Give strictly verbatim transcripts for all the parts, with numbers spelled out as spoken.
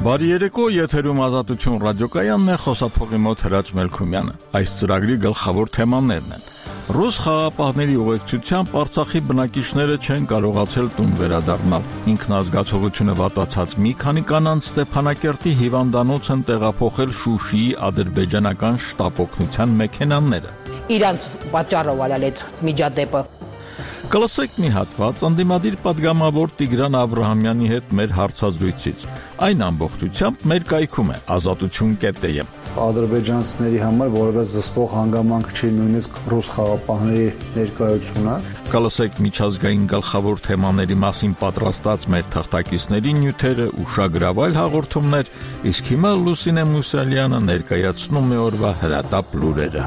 Բարի երեկո, եթերում Ազատություն ռադիոկայանն է, խոսափողի մոտ Հրաչ Մելքումյանը։ Այս ծրագրի գլխավոր թեմաներն են. Ռուս խաղաղապահների ուղեկցությամբ Արցախի բնակիչները չեն կարողացել տուն վերադառնալ։ Ինքնազգացողությունը վատացած մի քանի կանանց Ստեփանակերտի հիվանդանոց են տեղափոխել Շուշիի ադրբեջանական շտապ օգնության մեքենաները։ Իրանց պատճառով ալալ այդ միջադեպը։ Կլսեք մի հատված անդիմադիր պատգամավոր Տիգրան Աբրահամյանի հետ մեր հարցազրույցից։ Այն ամբողջությամբ մեր կայքում է ազատություն կետ է։ Ադրբեջանցիների համար որևէ զսպող հանգամանք չի նույնիսկ ռուս խաղաղապահների ներկայությունը։ Կլսեք միջազգային գլխավոր թեմաների մասին պատրաստած մեր թղթակիցների նյութերը ու շագրավայր հաղորդումներ, իսկ հիմա Լուսինե Մուսալյանը ներկայացնում է օրվա հրատապ լուրերը։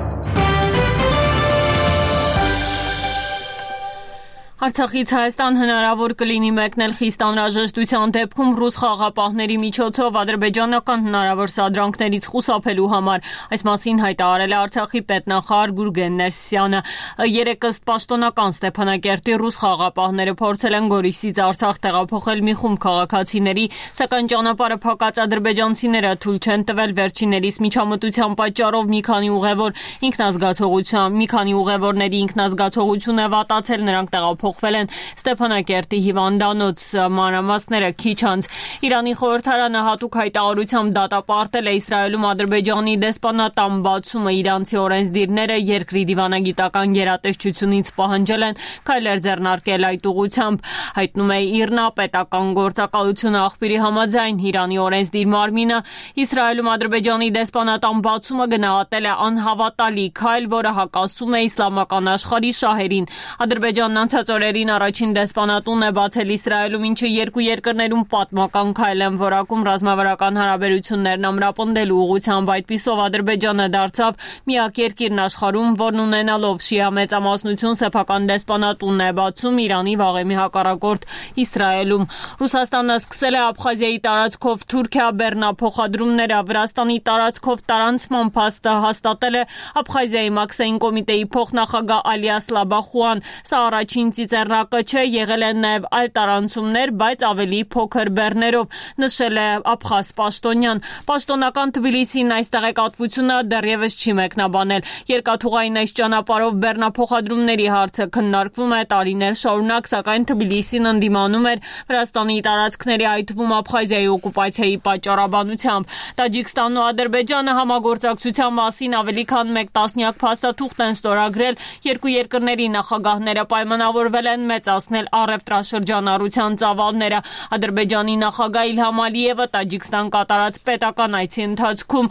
Արցախից Հայաստան հնարավոր կլինի մեկնել խիստ անհրաժեշտության դեպքում ռուս խաղաղապահների միջոցով ադրբեջանական հնարավոր սադրանքներից խուսափելու համար։ Այս մասին հայտարարել է Արցախի պետնախարար Գուրգեն Ներսիսյանը։ Երեկ ըստ պաշտոնական Ստեփանակերտի ռուս խաղաղապահները փորձել են Գորիսից Արցախ տեղափոխել մի խումբ քաղաքացիների, սակայն ճանապարհը փակած ադրբեջանցիները թույլ չեն տվել վերջիններիս միջամտության պատճառով մի քանի ուղևոր ինքնազգացողության, մի քանի ուղևորների ինքնազգացողություն է վատացել, նրանք տեղափոխ Փոխվել են Ստեփանակերտի հիվանդանոց, մանրամասները քիչ անց։ Իրանի խորհրդարանը հատուկ հայտարարությամբ դատապարտել է Իսրայելում Ադրբեջանի դեսպանատան բացումը։ Իրանցի օրենսդիրները երկրի դիվանագիտական գերատեսչությունից պահանջել են քայլեր ձեռնարկել այդ ուղղությամբ։ Հայտնում է ԻՌՆԱ պետական գործակալությունը աղբյուրի համաձայն Իրանի օրենսդիր մարմինը Իսրայելում Ադրբեջանի դեսպանատան բացումը գնահատել է անհավատալի քայլ, որը հակասում է իսլամական աշխարհի շահերին։ Ադրբեջանն անցած օրերին առաջին դեսպանատունն է բացել Իսրայելում, ինչը երկու երկրներում պատմական քայլ են որակում ռազմավարական հարաբերություններն ամրապնդելու ուղղությամբ։ Այդպիսով Ադրբեջանը դարձավ միակ երկիրն աշխարհում, որն ունենալով շիա մեծամասնություն սեփական դեսպանատունն է բացում Իրանի վաղեմի հակառակորդ Իսրայելում։ Ռուսաստանը սկսել է Աբխազիայի տարածքով Թուրքիա բեռնափոխադրումները։ Վրաստանի տարածքով տարանցման փաստը հաստատել է Աբխազիայի Մաքսային կոմիտեի փոխնախագահ Ալիաս Լաբախուան։ Սա առաջին ծիծեռնակը չէ, եղել են նաև այլ տարանցումներ, բայց ավելի փոքր բեռներով, նշել է աբխազ պաշտոնյան։ Պաշտոնական Թբիլիսին այս տեղեկատվությունը դեռևս չի մեկնաբանել։ Երկաթուղային այս ճանապարհով բեռնափոխադրումների հարցը քննարկվում է տարիներ շարունակ, սակայն Թբիլիսին ընդդիմանում էր Վրաստանի տարածքների, այդ թվում Աբխազիայի օկուպացիայի պատճառաբանությամբ։ Տաջիկստանն ու Ադրբեջանը համագործակցության մասին ավելի քան մեկ տասնյակ փաստաթուղթ են ստորագրել։ Երկու երկրների նախագահները պայմանավորվել են մեծացնել առևտրաշրջանառության ծավալները։ Ադրբեջանի նախագահ Իլհամ Ալիևը Տաջիկստան կատարած պետական այցի ընթացքում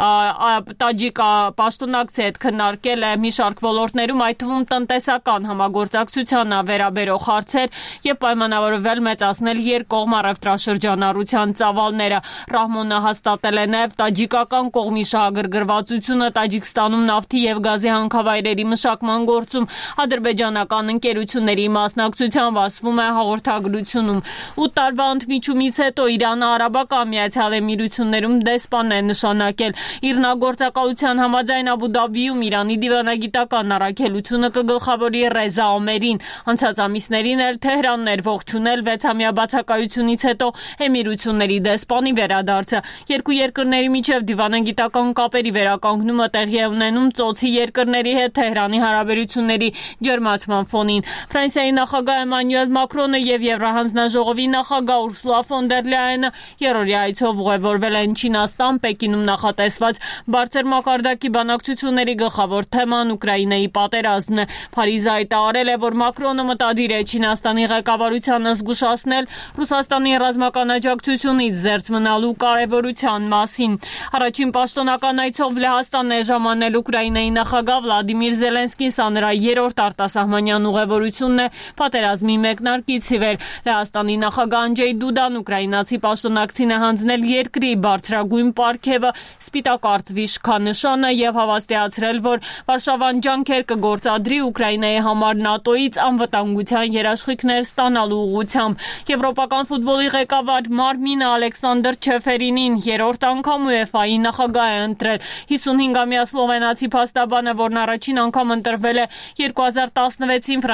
տաջիկ պաշտոնակցի հետ քննարկել է մի շարք ոլորտներում, այդ թվում տնտեսական համագործակցությանը վերաբերող հարցեր եւ պայմանավորվել մեծացնել երկկողմ առևտրաշրջանառության ծավալները։ Ռահմոնը հաստատել է նաեւ տաջիկական կողմի շահագրգռվածությունը Տաջիկստանում նավթի եւ գազի հանքավայրերի մշակման գործում ադրբեջանական ընկերությունների մասնակցությամբ, ասվում է հաղորդագրությունում։ ութ տարվա ընդմիջումից հետո Իրանը Արաբական Միացյալ Էմիրություններում դեսպան է նշանակել։ ԻՌՆԱ գործակալության համաձայն Աբու Դաբիում Իրանի դիվանագիտական առաքելությունը կգլխավորի Ռեզա Օմերին։ Անցած ամիսներին էլ Թեհրանն էր ողջունել վեցամյա բացակայությունից հետո Էմիրությունների դեսպանի վերադարձը։ Երկու երկրների միջև դիվանագիտական կապերի վերականգնումը տեղի է ունենում ծոցի երկրների հետ Թեհրանի հարաբերությունների ջերմացման ֆոնին։ Ֆրանսիայի նախագահ Էմանուել Մակրոնը եւ Եվրահանձնաժողովի նախագահ Ուրսուլա ֆոն դեր Լայենը երրորդյա այցով ուղևորվել են Չինաստան։ Պեկինում նախատեսված բարձր մակարդակի բանակցությունների գլխավոր թեման Ուկրաինայի պատերազմն է։ Փարիզը հայտարարել է, որ Մակրոնը մտադիր է Չինաստանի ղեկավարությանը զգուշացնել Ռուսաստանի ռազմական աջակցությունից զերծ մնալու կարևորության մասին։ Առաջին պաշտոնական այցով Լեհաստանն է ժամանել Ուկրաինայի նախագահ Վլադիմիր Զելենսկին, սա նրա երրորդ արտասահմանյան ուղևորությունն է պատերազմի մեկնարկից ի վեր։ Լեհաստանի նախագահ Անդժեյ Դուդան ուկրաինացի պաշտոնակցին է հանձնել երկրի բարձրագույն պարգևը Սպիտակ արծվի շքանշանը եւ հավաստիացրել, որ Վարշավան ջանքեր կգործադրի Ուկրաինայի համար ՆԱՏՕ-ից անվտանգության երաշխիքներ ստանալու ուղղությամբ։ Եվրոպական ֆուտբոլի ղեկավար Մարմինը Ալեքսանդր Չեֆերինին երրորդ անգամ ՈՒԵՖԱ-ի նախագահ է ընտրել։ հիսունհինգամյա սլովենացի փաստաբանը, որն առաջին անգամ ընտրվել է երկու հազար տասնվեցին Ֆրանսիացի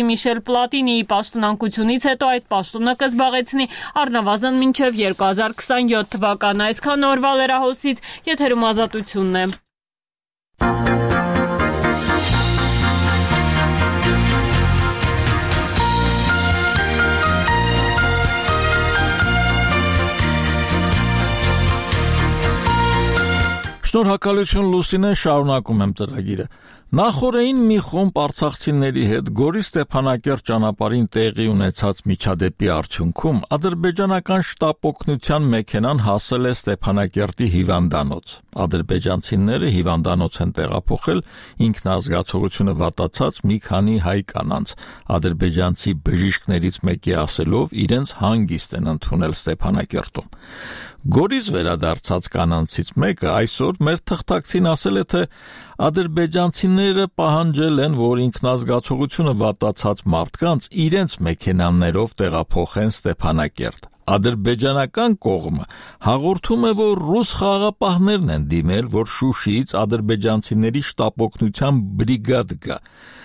Միշել Պլատինիի պաշտոնակությունից հետո այդ պաշտոնը կզբաղեցնի առնվազն մինչև երկու հազար քսաներորդ թվականը։ Այսքան օրվա լրահոսից, եթերում Ազատությունն է։ Շնորհակալություն Լուսինե, շարունակում եմ ծրագիրը։ Նախորդին մի խումբ արցախցիների հետ Գորի Ստեփանակերտ ճանապարհին տեղի ունեցած միջադեպի արդյունքում ադրբեջանական շտապօգնության մեքենան հասել է Ստեփանակերտի հիվանդանոց։ Ադրբեջանցիները հիվանդանոց են տեղափոխել ինքնազգացողությունը վատացած մի քանի հայ կանանց։ Ադրբեջանցի բժիշկներից մեկի ասելով իրենց հանգիստ են ընդունել Ստեփանակերտում։ Գորիս վերադարձած կանանցից մեկը այսօր մեր թղթակցին ասել է, թե ադրբեջանցիները պահանջել են, որ ինքնազգացողությունը վատացած մարդկանց իրենց մեքենաներով տեղափոխեն Ստեփանակերտ։ Ադրբեջանական կողմը հաղորդում է, որ ռուս խաղաղապահներն են դիմել, որ Շուշիից ադրբեջանցիների շտապօգնության բրիգադ գա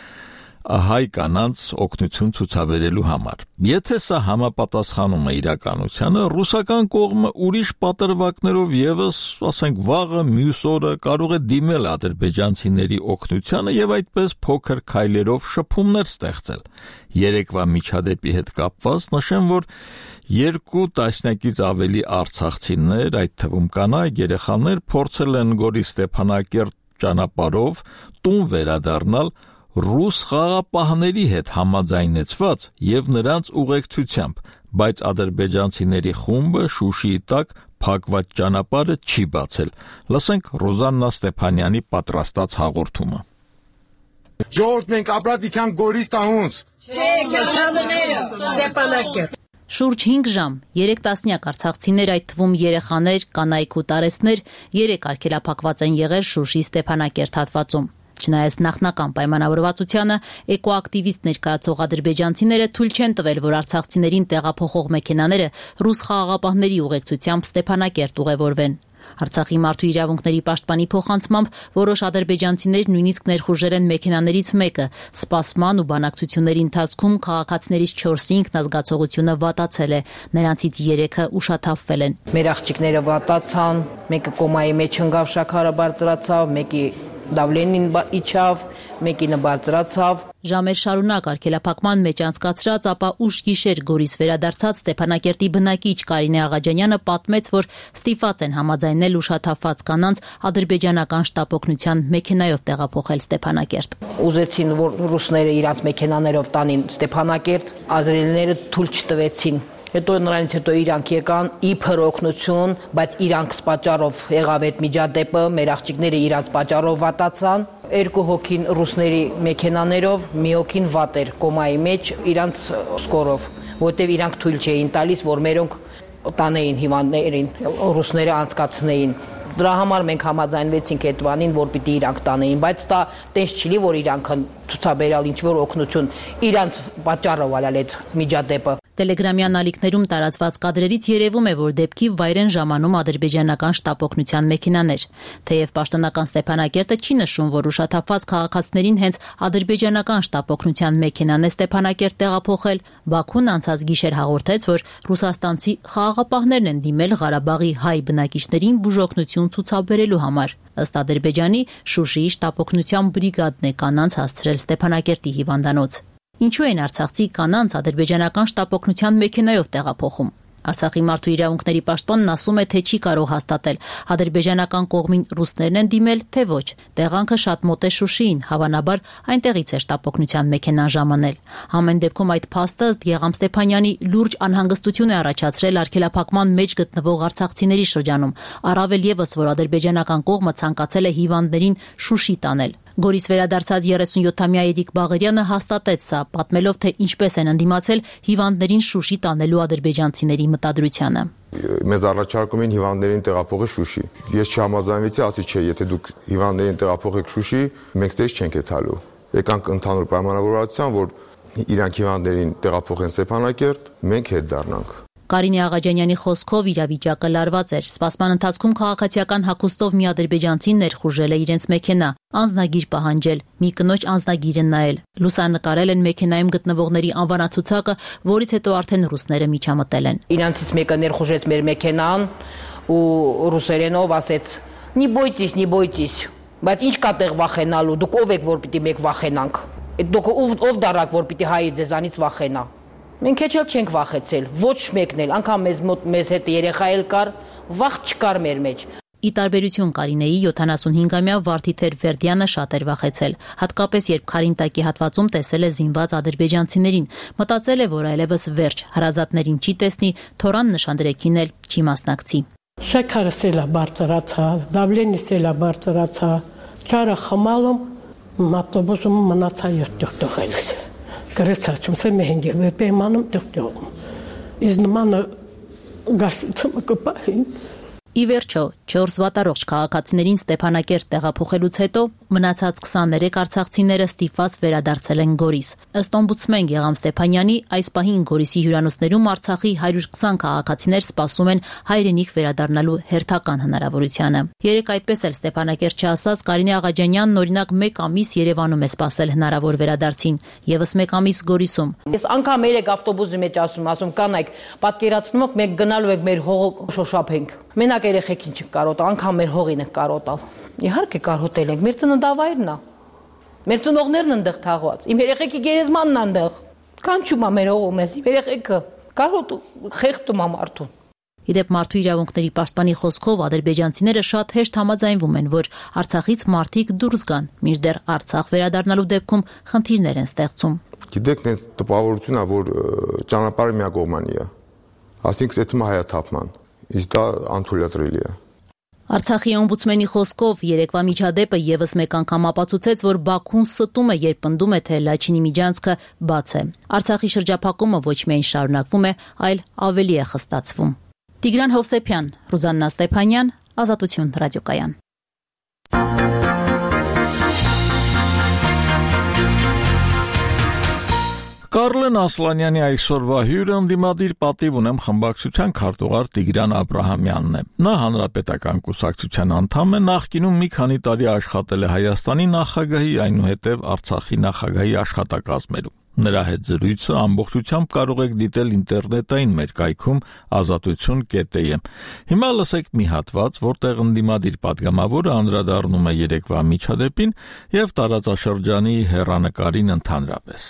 հայ կանանց օգնություն ցուցաբերելու համար։ Եթե սա համապատասխանում է իրականությանը, ռուսական կողմը ուրիշ պատրվակներով եւս, ասենք, վաղը մյուս օրը կարող է դիմել ադրբեջանցիների օգնությանը եւ այդպես փոքր քայլերով շփումներ ստեղծել։ Երեկվա միջադեպի հետ կապված նշեմ, որ երկու տասնյակից ավելի արցախցիներ, այդ թվում կանայք, երեխաներ փորձել են Գորի Ստեփանակերտ ճանապարհով տուն վերադառնալ ռուս խաղաղապահների հետ համաձայնեցված եւ նրանց ուղեկցությամբ, բայց ադրբեջանցիների խումբը Շուշիի տակ փակված ճանապարհը չի բացել։ Լսենք Ռոզաննա Ստեփանյանի պատրաստած հաղորդումը։ Ժողովուրդ, մենք ապրած իքան Գորիս տահունց։ Չէ, կերտամները, Ստեփանակերտ։ Շուրջ հինգ ժամ, երեք տասնյակ արցախցիներ, այդ թվում երեխաներ, կանայք ու տարեցներ, երեք արգելափակված են եղել Շուշի Ստեփանակերտ հատվածում։ Չնայած նախնական պայմանավորվածությանը, էկոակտիվիստ ներկայացող ադրբեջանցիները թույլ չեն տվել, որ արցախցիներին տեղափոխող մեքենաները ռուս խաղաղապահների ուղեկցությամբ Ստեփանակերտ ուղևորվեն։ Արցախի մարդու իրավունքների պաշտպանի փոխանցմամբ որոշ ադրբեջանցիներ նույնիսկ ներխուժել են մեքենաներից մեկը։ Սպասման ու բանակցությունների ընթացքում քաղաքացիներից չորսի ինքնազգացողությունը վատացել է, նրանցից երեքը ուշաթափվել են։ Մեր աղջիկները վատացան, մեկը կոմայի մեջ ընկավ, շաքարը բարձրացավ, մեկի դավլենին իջավ, մեկինը բարձրացավ։ Ժամեր շարունակ արգելափակման մեջ անցկացրած, ապա ուշ գիշեր Գորիս վերադարձած Ստեփանակերտի բնակիչ Կարինե Աղաջանյանը պատմեց, որ ստիպված են համաձայնել ուշաթափված կանանց ադրբեջանական շտապօգնության մեքենայով տեղափոխել Ստեփանակերտ։ Ուզեցին, որ ռուսները իրաց մեքենաներով տանին Ստեփանակերտ, ազերիները թույլ չտվեցին։ Հետո նրանից հետո իրանք եկան իբր օգնություն, բայց իրանք պատճառով եղավ այդ միջադեպը, մեր աղջիկները իրանք պատճառով վատացան։ Երկու հոգին ռուսների մեքենաներով, մի հոգին վատ էր կոմայի մեջ իրանք սկորով, որտեղ իրանք թույլ չէին տալիս, որ մերոնք տանեին հիվանդներին, ռուսները անցկացնեին։ Դրա համար մենք համաձայնվեցինք այդ բանին, որ պիտի իրանք տանեին, բայց դա տես չլի, որ իրանք ցուցաբերալ ինչ-որ օգնություն, իրանք պատճառով ալալ այդ միջադեպը։ Տելեգրամյան ալիքներում տարածված կադրերից երևում է, որ դեպքի վայր են ժամանում ադրբեջանական շտապօգնության մեքենաներ։ Թեև պաշտոնական Ստեփանակերտը չի նշում, որ ուշաթափված քաղաքացիներին հենց ադրբեջանական շտապօգնության մեքենան է Ստեփանակերտ տեղափոխել, Բաքուն անցած գիշեր հաղորդեց, որ ռուսաստանցի խաղաղապահներն են դիմել Ղարաբաղի հայ բնակիչներին բուժօգնություն ցուցաբերելու համար։ Ըստ Ադրբեջանի, Շուշիի շտապօգնության բրիգադն է կանանց հասցրել Ստեփանակերտի հիվանդանոց։ Ինչու են արցախցի կանանց ադրբեջանական շտապօգնության մեքենայով տեղափոխում։ Արցախի մարդու իրավունքների պաշտպանն ասում է, թե չի կարող հաստատել ադրբեջանական կողմին ռուսներն են դիմել, թե ոչ։ Տեղանքը շատ մոտ է Շուշիին, հավանաբար այնտեղից է շտապօգնության մեքենան ժամանել։ Ամեն դեպքում այդ փաստը ըստ Գեգամ Ստեփանյանի լուրջ անհանգստություն է առաջացրել արգելափակման մեջ գտնվող արցախցիների շրջանում, առավել եւս, որ ադրբեջանական կողմը ցանկացել է հիվանդներին Շուշի տանել։ Գորիս վերադարձած երեսունյոթամյա Էրիկ Բաղարյանը հաստատեց սա, պատմելով, թե ինչպես են ընդդիմացել հիվանդներին Շուշի տանելու ադրբեջանցիների մտադրությանը։ Մեզ առաջարկում էին հիվանդներին տեղափոխել Շուշի։ Ես չհամաձայնվեցի, ասի չէ, եթե դուք հիվանդներին տեղափոխեք Շուշի, մենք ստեյս չենք եթալու։ Եկանք ընդհանուր պայմանավորվածության, որ իրանք հիվանդներին տեղափոխեն Ստեփանակերտ, մենք հետ դառնանք։ Կարինե Աղաջանյանի խոսքով իրավիճակը լարված էր։ Սպասման ընթացքում քաղաքացիական հագուստով մի ադրբեջանցի ներխուժել է իրենց մեքենա, անձնագիր պահանջել, մի կնոջ անձնագիրը նայել։ Լուսանկարել են մեքենայում գտնվողների անվանացուցակը, որից հետո արդեն ռուսները միջամտել են։ Իրանցից մեկը ներխուժեց մեր մեքենան ու ռուսերենով ասեց. «Նի бойтесь, նի бойтесь»։ Բայց ինչ կա տեղ վախենալու, դուք ով եք, որ պիտի մեկ վախենանք։ Այդ դուք ով ով դարակ, որ պիտի հայի ձեզանից վախենա։ Մենք էլ չենք վախեցել, ոչ մեկն էլ, անգամ մեզ մոտ մեզ հետ երեխա էլ կար, վախ չկար մեր մեջ։ Ի տարբերություն Կարինեի յոթանասունհինգամյա Վարդիթեր Վերդյանը շատ էր վախեցել, հատկապես երբ Քարինտակի հատվածում տեսել է զինված ադրբեջանցիներին, մտածել է, որ այլևս վերջ, հարազատներին չի տեսնի, թորան նշանդրեքին էլ չի մասնակցի։ Շաքարը սելա բարձրացա, դավլենի սելա բարձրացա, ճարը խմալում, ավտոբուսում մնացա երթուղ էլիս։ Գրեցաչում սե մեհենգե վեպեմանում դուկտողում։ Իզ նմանը գասիցումը կպահին։ Ի վերջո, չորս վատառողջ քաղաքացիներին Ստեփանակերտ տեղափոխելուց հետո մնացած քսաներեք արցախցիները ստիպված վերադարձել են Գորիս։ Ըստ օմբուդսմեն Գեգամ Ստեփանյանի, այս պահին Գորիսի հյուրանոցներում Արցախի հարյուր քսան քաղաքացիներ սպասում են հայրենիք վերադառնալու հերթական հնարավորությանը։ Երեք այդպես էլ Ստեփանակերտ չասած Կարինե Աղաջանյանն օրինակ մեկ ամիս Երևանում է սպասել հնարավոր վերադարձին, եւս մեկ ամիս Գորիսում։ Ես անգամ երեք ավտոբուսի մեջ ասում, ասում կանայք, պատկերացնում եք, մենք գնալու ենք մեր հողը շոշափենք։ Մենակ երեխեքին չենք կարոտալ, անգամ մեր հողին ենք կարոտալ։ Իհարկե կարոտել ենք, մեր ծննդավայրն է։ Մեր ծնողներն ընդեղ թաղված։ Իմ երեխեքի գերեզմանն է ընդեղ։ Կանչում է մեր հողում ես, իմ երեխեքը կարոտ խեղդում է մարդուն։ Իդեպ մարդու իրավունքների պաշտպանի խոսքով ադրբեջանցիները շատ հեշտ համաձայնվում են, որ Արցախից մարդիկ դուրս գան, մինչդեռ Արցախ վերադառնալու դեպքում խնդիրներ են ստեղծում։ Գիտեք, այս տպավորությունն է, որ ճանապարհը միակողմանի է։ Ասինքն այդում հայաթափման։ Իսկ դա անթույլատրելի է։ Արցախի օմբուդսմենի խոսքով երեկվա միջադեպը եւս մեկ անգամ ապացուցեց, որ Բաքուն ստում է, երբ պնդում է, թե Լաչինի միջանցքը բաց է։ Արցախի շրջափակումը ոչ միայն շարունակվում է, այլ ավելի է խստացվում։ Տիգրան Հովսեփյան, Ռուզաննա Ստեփանյան, Ազատություն ռադիոկայան։ Կարլեն Ասլանյանի այսօրվա հյուրը ընդդիմադիր պատիվ ունեմ խմբակցության քարտուղար Տիգրան Աբրահամյանն է։ Նա հանրապետական կուսակցության անդամ է, նախկինում մի քանի տարի աշխատել է Հայաստանի նախագահի, այնուհետև Արցախի նախագահի աշխատակազմերում։ Նրա հետ զրույցը ամբողջությամբ կարող եք դիտել ինտերնետային մեր կայքում ազատություն կետ է։ Հիմա լսեք մի հատված, որտեղ ընդդիմադիր պատգամավորը անդրադառնում է երեկվա միջադեպին եւ տարածաշրջանի հեռանկարին ընդհանրապես։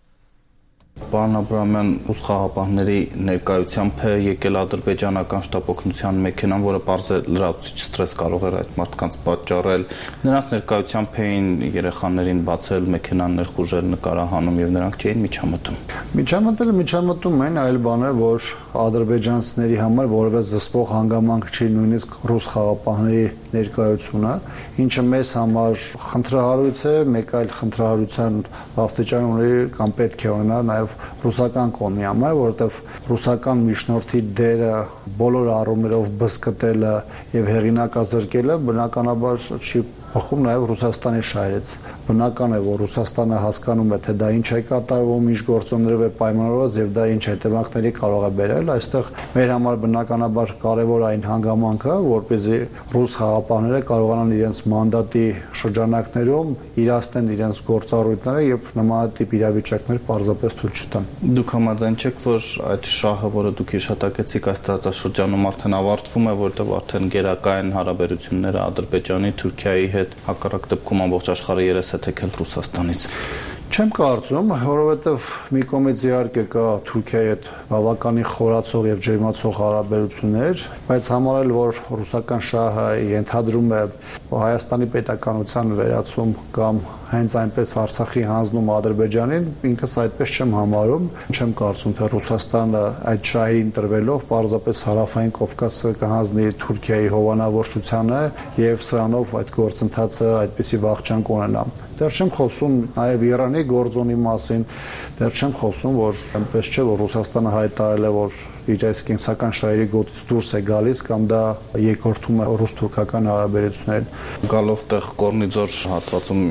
Պարոն Աբրահամյան, ռուս խաղապահների ներկայությամբ է եկել ադրբեջանական շտապօգնության մեքենան, որը պարզե լրացուցիչ ստրես կարող էր այդ մարդկանց պատճառել։ Նրանց ներկայությամբ էին երեխաներին բացել մեքենան, ներխուժել, նկարահանում եւ նրանք չէին միջամտում։ Միջամտելը միջամտում են, այլ բաներ, որ ադրբեջանցիների համար որևէ զսպող հանգամանք չի նույնիսկ ռուս խաղապահների ներկայությունը, ինչը մեզ համար խնդրահարույց է, մեկ այլ խնդրահարության աստիճան ունի կամ պետք է ունենա նաև ռուսական կողմի համար, որովհետև ռուսական միջնորդի դերը բոլոր առումներով բզկտելը եւ հեղինակազրկելը բնականաբար չի բխում նաև Ռուսաստանի շահերից։ Բնական է, որ Ռուսաստանը հասկանում է, թե դա ինչ է կատարվում, ինչ գործոններով է պայմանավորված եւ դա ինչ հետևանքների կարող է բերել։ Այստեղ մեր համար բնականաբար կարևոր այն հանգամանքը, որպեսզի ռուս խաղապահները կարողանան իրենց մանդատի շրջանակներում իրացնեն իրենց գործառույթները եւ նմանատիպ իրավիճակներ պարզապես թույլ չտան։ Դուք համաձայն չեք, որ այդ շահը, որը դուք հիշատակեցիք, այս տարածաշրջանում արդեն ավարտվում է, որտեղ արդեն գերակայ են հարաբերությունները Ադրբեջանի, Թուրքիայի հետ, հակառակ դեպքում ամբողջ աշխարհը երես է թեքել Ռուսաստանից։ Չեմ կարծում, որովհետև մի կողմից իհարկե կա Թուրքիայի հետ բավականին խորացող եւ ջերմացող հարաբերություններ, բայց համարել, որ ռուսական շահը ենթադրում է Հայաստանի պետականության վերացում կամ հենց այնպես Արցախի հանձնում Ադրբեջանին, ինքս այդպես չեմ համարում, չեմ կարծում, թե Ռուսաստանը այդ շահերին տրվելով պարզապես հարավային Կովկասը կհանձնի Թուրքիայի հովանավորչությանը եւ սրանով այդ գործընթացը այդպիսի վախճան կունենա։ Դեռ չեմ խոսում նաեւ Իրանի գործոնի մասին, դեռ չեմ խոսում, որ այնպես չէ, որ Ռուսաստանը հայտարարել է, որ իր այս կենսական շահերի գոտից դուրս է գալիս կամ դա երկրորդում է ռուս-թուրքական հարաբերություններին։ Գալով տեղ Կորնիձոր հատվածում իրադարձ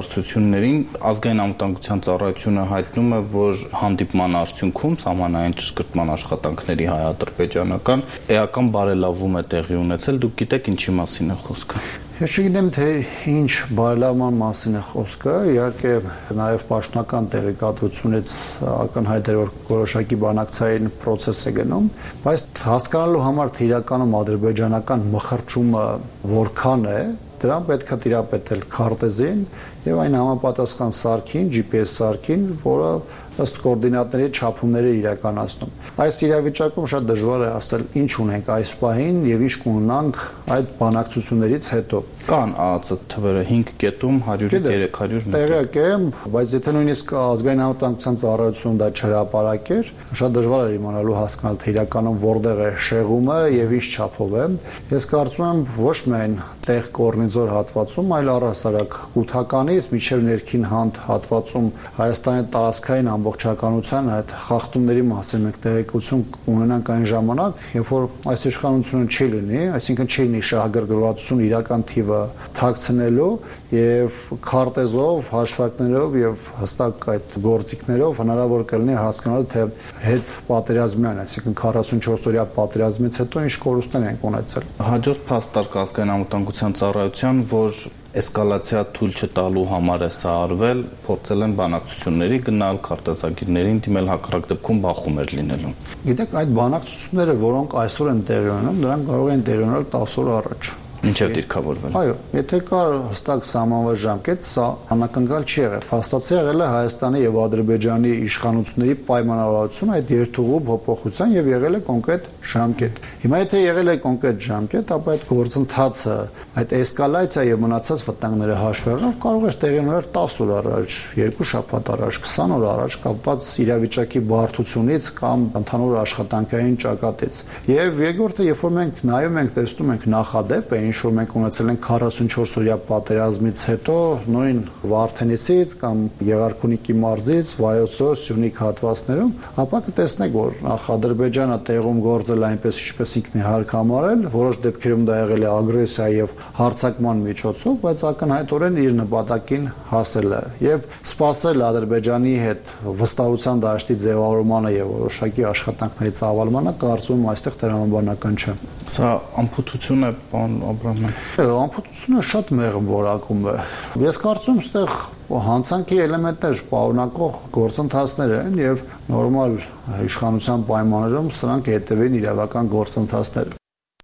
իրադարձություններին ազգային անվտանգության ծառայությունը հայտնում է, որ հանդիպման արդյունքում սահմանային ճշգրտման աշխատանքների հայ-ադրբեջանական էական բարելավում է տեղի ունեցել։ Դուք գիտեք ինչի մասին է խոսքը։ Ես չգիտեմ, թե ինչ բարելավման մասին է խոսքը, իհարկե նաև պաշտոնական տեղեկատվությունից ակնհայտ է, որ որոշակի բանակցային process է գնում, բայց հասկանալու համար թե իրականում ադրբեջանական մխրճումը որքան է, դրան պետք է տիրապետել քարտեզին եւ այն համապատասխան սարքին, G P S սարքին, որը ըստ կոորդինատների չափումները իրականացնում։ Այս իրավիճակում շատ դժվար է ասել ինչ ունենք այս պահին եւ ինչ կունենանք այդ բանակցություններից հետո։ Կան ԱԱԾ թվերը հինգ կետում հարյուրից երեք հարյուր մետր։ Տեղյակ եմ, բայց եթե նույնիսկ ազգային անվտանգության ծառայությունը դա չհրապարակեր, շատ դժվար է իմանալու հասկանալ թե իրականում որտեղ է շեղումը եւ ինչ չափով է։ Ես կարծում եմ ոչ միայն տեղ կորնիձոր հատվածում, այլ առհասարակ Կութականից մինչև ներքին հանդ հատվածում Հայաստանի տարածքային ամբողջականության այդ խախտումների մասին մենք տեղեկություն ունենանք այն ժամանակ, երբ որ այս իշխանությունը չի լինի, այսինքն չի լինի շահագրգռվածություն իրական թիվը թաքցնելու եւ քարտեզով, հաշվարկներով եւ հստակ այդ գործիքներով հնարավոր կլինի հասկանալ թե հետ պատերազմյան, այսինքն քառասունչորս օրյա պատերազմից հետո ինչ կորուստներ են ունեցել։ Հաջորդ փաստարկ ազգային անվտանգության ծառայության, որ էսկալացիա թույլ չտալու համար է սա արվել, փորձել են բանակցությունների գնալ, քարտեզագիրներին դիմել, հակառակ դեպքում բախում էր լինելու։ Գիտեք, այդ բանակցությունները, որոնք այսօր են տեղի ունենում, դրանք կարող են տեղի ունենալ տասը օր առաջ։ Մինչև դիրքավորվել։ Այո, եթե կար հստակ սահմանված ժամկետ, սա անակնկալ չի եղել։ Փաստացի եղել է Հայաստանի եւ Ադրբեջանի իշխանությունների պայմանավորվածություն այդ երթուղու փոփոխության եւ եղել է կոնկրետ ժամկետ։ Հիմա եթե եղել է կոնկրետ ժամկետ, ապա այդ գործընթացը, այդ էսկալացիա եւ մնացած վտանգները հաշվառելով կարող է տեղի ունենալ տասը օր առաջ, երկու շաբաթ առաջ, քսան օր առաջ կապված իրավիճակի բարդությունից կամ ընդհանուր աշխատանքային ճակատից։ Եվ երկրորդը, երբ որ մենք նայում ենք, տեսնում ենք նախադեպ, ինչ որ մենք ունեցել ենք քառասունչորս օրյա պատերազմից հետո նույն Վարդենիսից կամ Եղարքունիքի մարզից Վայոց-Ձոր, Սյունիք հատվածներում, ապա կտեսնեք, որ նախ Ադրբեջանը տեղում գործել այնպես, ինչպես ինքն է հարկ համարել, որոշ դեպքերում դա եղել է ագրեսիա եւ հարձակման միջոցով, բայց ակնհայտորեն իր նպատակին հասել է եւ սпасել Ադրբեջանի հետ վստահության դաշտի ձևավորմանը եւ որոշակի աշխատանքների ծավալմանը, կարծում եմ այստեղ տրամաբանական չէ։ Սա անփութություն է, պարոն Անփութությունը շատ մեղմ որակում է։ Ես կարծում եմ, այստեղ հանցանքի էլեմենտներ պարունակող գործընթացներ են եւ նորմալ իշխանության պայմաններում սրանք հետեւեն իրավական գործընթացներ։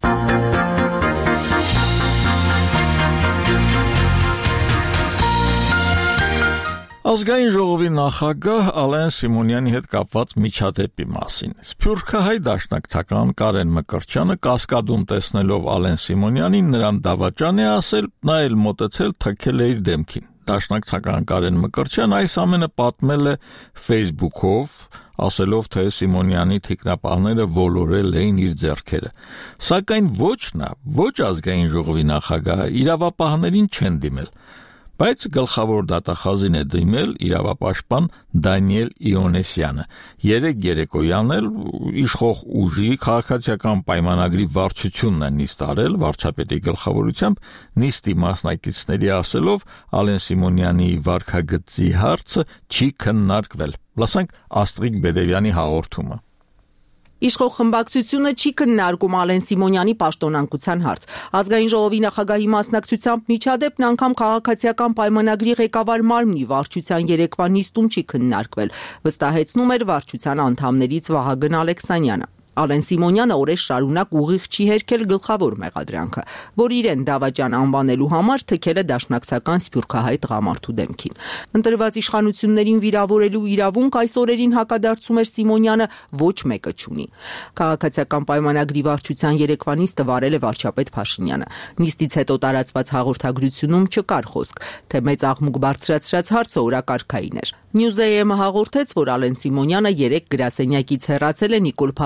Ազգային ժողովի նախագահ Ալեն Սիմոնյանի հետ կապված միջադեպի մասին։ Սփյուռքահայ դաշնակցական Կարեն Մկրտչյանը կասկադում տեսնելով Ալեն Սիմոնյանին նրան դավաճան է ասել, նա էլ մոտեցել թքել է իր դեմքին։ Դաշնակցական Կարեն Մկրտչյանը այս ամենը պատմել է Facebook-ով, ասելով, թե Սիմոնյանի թիկնապահները ոլորել էին իր ձեռքերը։ Սակայն ոչ նա, ոչ ազգային ժողովի նախագահը իրավապահներին չեն դիմել։ Բայց գլխավոր դատախազին է դիմել իրավապաշտպան Դանիել Իոնեսյանը։ Երեք երեկոյան էլ իշխող ուժի քաղաքացիական պայմանագրի վարչությունն է նիստ արել վարչապետի գլխավորությամբ, նիստի մասնակիցների ասելով Ալեն Սիմոնյանի վարքագծի հարցը չի քննարկվել։ Լսենք Աստրիկ Բեդևյանի հաղորդումը։ Իշխող խմբակցությունը չի քննարկում Ալեն Սիմոնյանի պաշտոնանկության հարց։ Ազգային ժողովի նախագահի մասնակցությամբ միջադեպն անգամ քաղաքացիական պայմանագրի ղեկավար մարմնի վարչության երեկվա նիստում չի քննարկվել, վստահեցնում էր վարչության անդամներից Վահագն Ալեքսանյանը։ Ալեն Սիմոնյանը օրեր շարունակ ուղիղ չի հերքել գլխավոր մեղադրանքը, որ իրեն դավաճան անվանելու համար թքել է դաշնակցական սփյուռքահայ տղամարդու դեմքին։ Ընտրված իշխանություններին վիրավորելու իրավունք այս օրերին հակադարձում էր Սիմոնյանը, ոչ մեկը չունի։ Քաղաքացիական պայմանագրի վարչության երեկվա նիստը վարել է վարչապետ Փաշինյանը։ Նիստից հետո տարածված հաղորդագրությունում չկար խոսք, թե մեծ աղմուկ բարձրացրած հարցը օրակարգային էր։ Նյուզեյ-ը հաղորդեց, որ Ալեն Սիմոնյանը երեք գրասենյակից հեռացել է Նիկոլ Փաշինյանի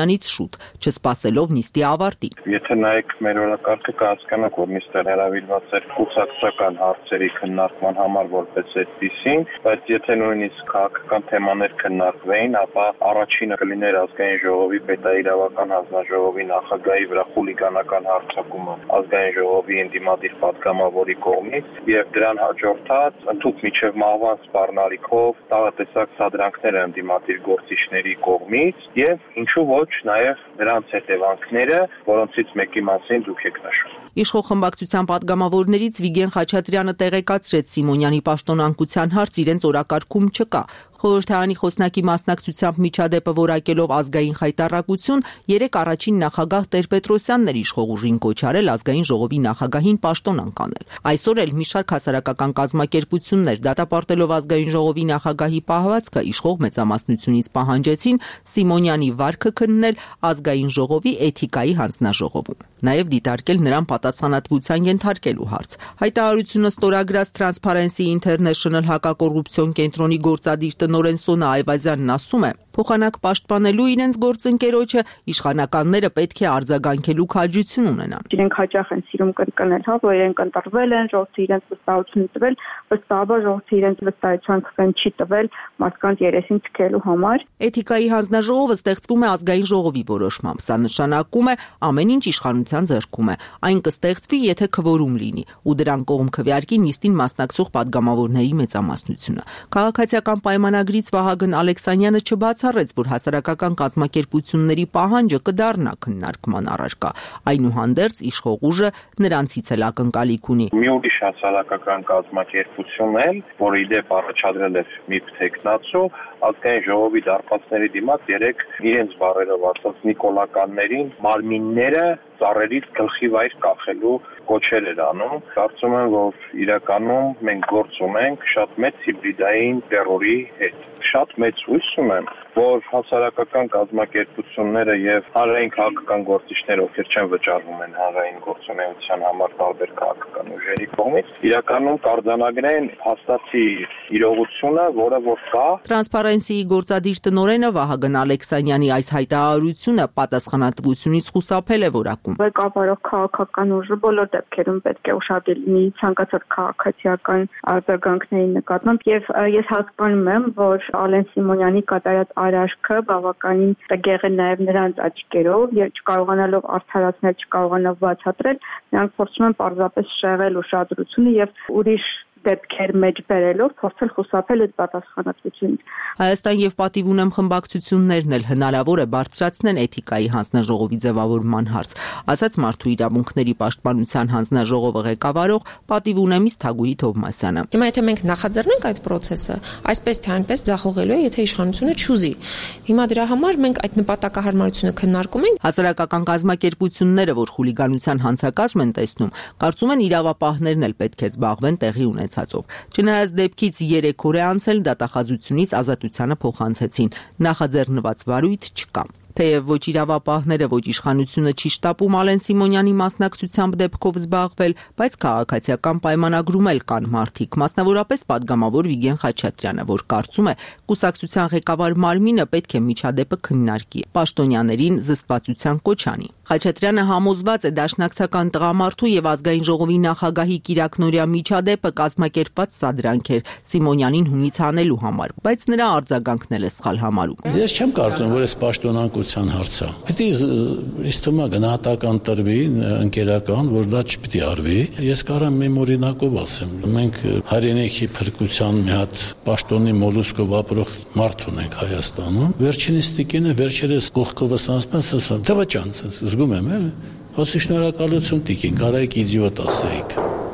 Սիմոնյանից շուտ, չսպասելով նիստի ավարտին։ Եթե նայեք մեր օրակարգը կհասկանաք, որ նիստը հրավիրված էր կուսակցական հարցերի քննարկման համար որպես այդպիսին, բայց եթե նույնիսկ քաղաքական թեմաներ քննարկվեին, ապա առաջինը կլիներ ազգային ժողովի պետաիրավական հանձնաժողովի նախագահի վրա խուլիգանական հարձակումը ազգային ժողովի ընդդիմադիր պատգամավորի կողմից եւ դրան հաջորդած ընդհանուր միջև մահվան սպառնալիքով տաղատեսակ սադրանքները ընդդիմադիր գործիչների կողմից եւ ինչու ոչ նաեւ դրանց հետևանքները, որոնցից մեկի մասին դուք եք նշում։ Իշխող խմբակցության պատգամավորներից Վիգեն Խաչատրյանը տեղեկացրեց Սիմոնյանի պաշտոնանկության հարց իրենց օրակարգում չկա։ Խորհրդարանի խոսնակի մասնակցությամբ միջադեպը որակելով ազգային խայտառակություն, երեք առաջին նախագահ Տեր-Պետրոսյանն էր իշխող ուժին կոչ արել ազգային ժողովի նախագահին պաշտոնանկ անել։ Այսօր էլ մի շարք հասարակական կազմակերպություններ դատապարտելով ազգային ժողովի նախագահի պահվածքը իշխող մեծամասնությունից պահանջեցին Սիմոնյանի վարքը քննել ազգային ժողովի էթիկայի հանձնաժողովում։ Նաև դիտարկել նրան պատասխանատվության ենթարկելու հարց։ Հայտարարությունը ստորագրած Transparency International հակակոռուպցիոն կենտրոնի գործադիր տնօրեն Սոնա Այվազյանն ասում է, փոխանակ պաշտպանելու իրենց գործընկերոջը իշխանականները պետք է արձագանքելու քաջություն ունենան։ Իրենք հաճախ են սիրում կրկնել, հա, որ իրենք ընտրվել են, ժողովուրդը իրենց վստահություն տվել, վստահաբար ժողովուրդը իրենց վստահության քվեն չի տվել մարդկանց երեսին թքելու համար։ Էթիկայի հանձնաժողովը ստեղծվում է ազգային ժողովի որոշմամբ։ Սա նշանակում է ամեն ինչ իշխանության ձեռքում է։ Այն կստեղծվի, եթե քվորում լինի, ու դրան կողմ քվեարկի նիստին մասնակցող պատգամավորների մեծամասնությունը։ Քաղաքացիական պայմանագրից Վահագն Ալեքսանյանը չբացառեց, որ հասարակական կազմակերպությունների պահանջը կդառնա քննարկման առարկա։ Այնուհանդերձ իշխող ուժը նրանցից էլ ակնկալիք ունի։ Մի ուրիշ հասարակական կազմակերպություն էլ, որը իդեպ առաջադրել էր մի թեկնածու, ազգային ժողովի դարպասների դիմաց երեք իրենց բառերով ասած նիկոլականներին մարմինները ծառերից գլխի վայր կախելու կոչեր էր անում։ Կարծում եմ, որ իրականում մենք գործ ունենք շատ մեծ հիբրիդային տերորի հետ։ Շատ մեծ հույս ունեմ, որ հասարակական կազմակերպությունները եւ հանրային քաղաքական գործիչները, ովքեր չեն վճարվում են հանրային գործունեության համար տարբեր քաղաքական ուժերի կողմից, իրականում կարձանագրեն հաստատի իրողությունը, որը որ կա։ Transparency-ի գործադիր տնօրենը Վահագն Ալեքսանյանի այս հայտարարությունը պատասխանատվությունից խուսափել է որակում։ Ղեկավարող քաղաքական ուժը բոլոր դեպքերում պետք է ուշադիր լինի ցանկացած քաղաքացիական արձագանքների նկատմամբ եւ ես հասկանում եմ, որ Ալեն Սիմոնյանի կատարած արարքը բավականին տգեղ է նաև նրանց աչքերով եւ չկարողանալով արդարացնել, չկարողանալով բացատրել, նրանք փորձում են պարզապես շեղել ուշադրությունը եւ ուրիշ դեպքեր մեջ բերելով փորձել խուսափել այդ պատասխանատվությունից։ Հայաստան եւ պատիվ ունեմ խմբակցություններն էլ հնարավոր է բարձրացնեն էթիկայի հանձնաժողովի ձևավորման հարց, ասաց Մարդու իրավունքների պաշտպանության հանձնաժողովը ղեկավարող պատիվ ունեմից Թագուհի Թովմասյանը։ Հիմա եթե մենք նախաձեռնենք այդ process-ը, այսպես թե այնպես ձախողելու է, եթե իշխանությունը չուզի։ Հիմա դրա համար մենք այդ նպատակահարմարությունը քննարկում ենք։ Հասարակական կազմակերպությունները, որ խուլիգանության հանցակազմ են տեսնում, կարծում են իրավապահներն էլ պետք է զբաղվեն տեղի ունեցածով։ Չնայած դեպքից երեք օր է անցել, դատախազությունից ազատությանը փոխանցեցին։ Նախաձեռնված վարույթ չկա։ Թեև ոչ իրավապահները, ոչ իշխանությունը չի շտապում Ալեն Սիմոնյանի մասնակցությամբ դեպքով զբաղվել, բայց քաղաքացիական պայմանագրում էլ կան մարդիկ, մասնավորապես պատգամավոր Վիգեն Խաչատրյանը, որ կարծում է, կուսակցության ղեկավար Մարմինը պետք է միջադեպը քննարկի, պաշտոնյաներին զսպվածության կոչ անի։ Խաչատրյանը համոզված է դաշնակցական տղամարդու եւ ազգային ժողովի նախագահի կիրակնօրյա միջադեպը կազմակերպված սադրանք էր Սիմոնյանին հունից հանելու համար, բայց նրա արձագանքն էլ է սխալ համարում։ Ես չեմ կարծում, որ այս պաշտոնանկության հարցը պետք է ինձ թվում է գնահատական տրվի, ընկերական, որ դա չպետք է արվի։ Ես կարամ իմ օրինակով ասեմ։ Մենք հայրենիքի փրկության մի հատ պաշտոնի մոլուսկով ապրող մարդ ունենք Հայաստանում։ Վերջինիս տիկինը վերջերս կողքովս ասում, դվաճան, զգում եմ, էլ, ասի շնորհակալություն տիկին, կարայիք իդիոտ ասեիք։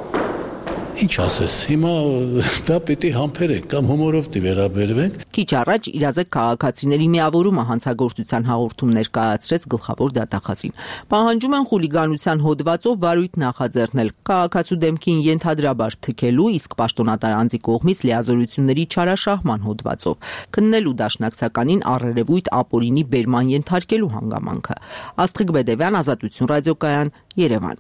Ինչ ասես, հիմա դա պիտի համբերենք կամ հումորով դի վերաբերվենք։ Քիչ առաջ իրազեկ քաղաքացիների միավորումը հանցագործության հաղորդում ներկայացրեց գլխավոր դատախազին։ Պահանջում են խուլիգանության հոդվածով վարույթ նախաձեռնել քաղաքացու դեմքին ենթադրաբար թքելու, իսկ պաշտոնատար անձի կողմից լիազորությունների չարաշահման հոդվածով քննելու դաշնակցականին առերևույթ ապօրինի բերման ենթարկելու հանգամանքը։ Աստղիկ Բեդևյան, Ազատություն ռադիոկայան, Երևան։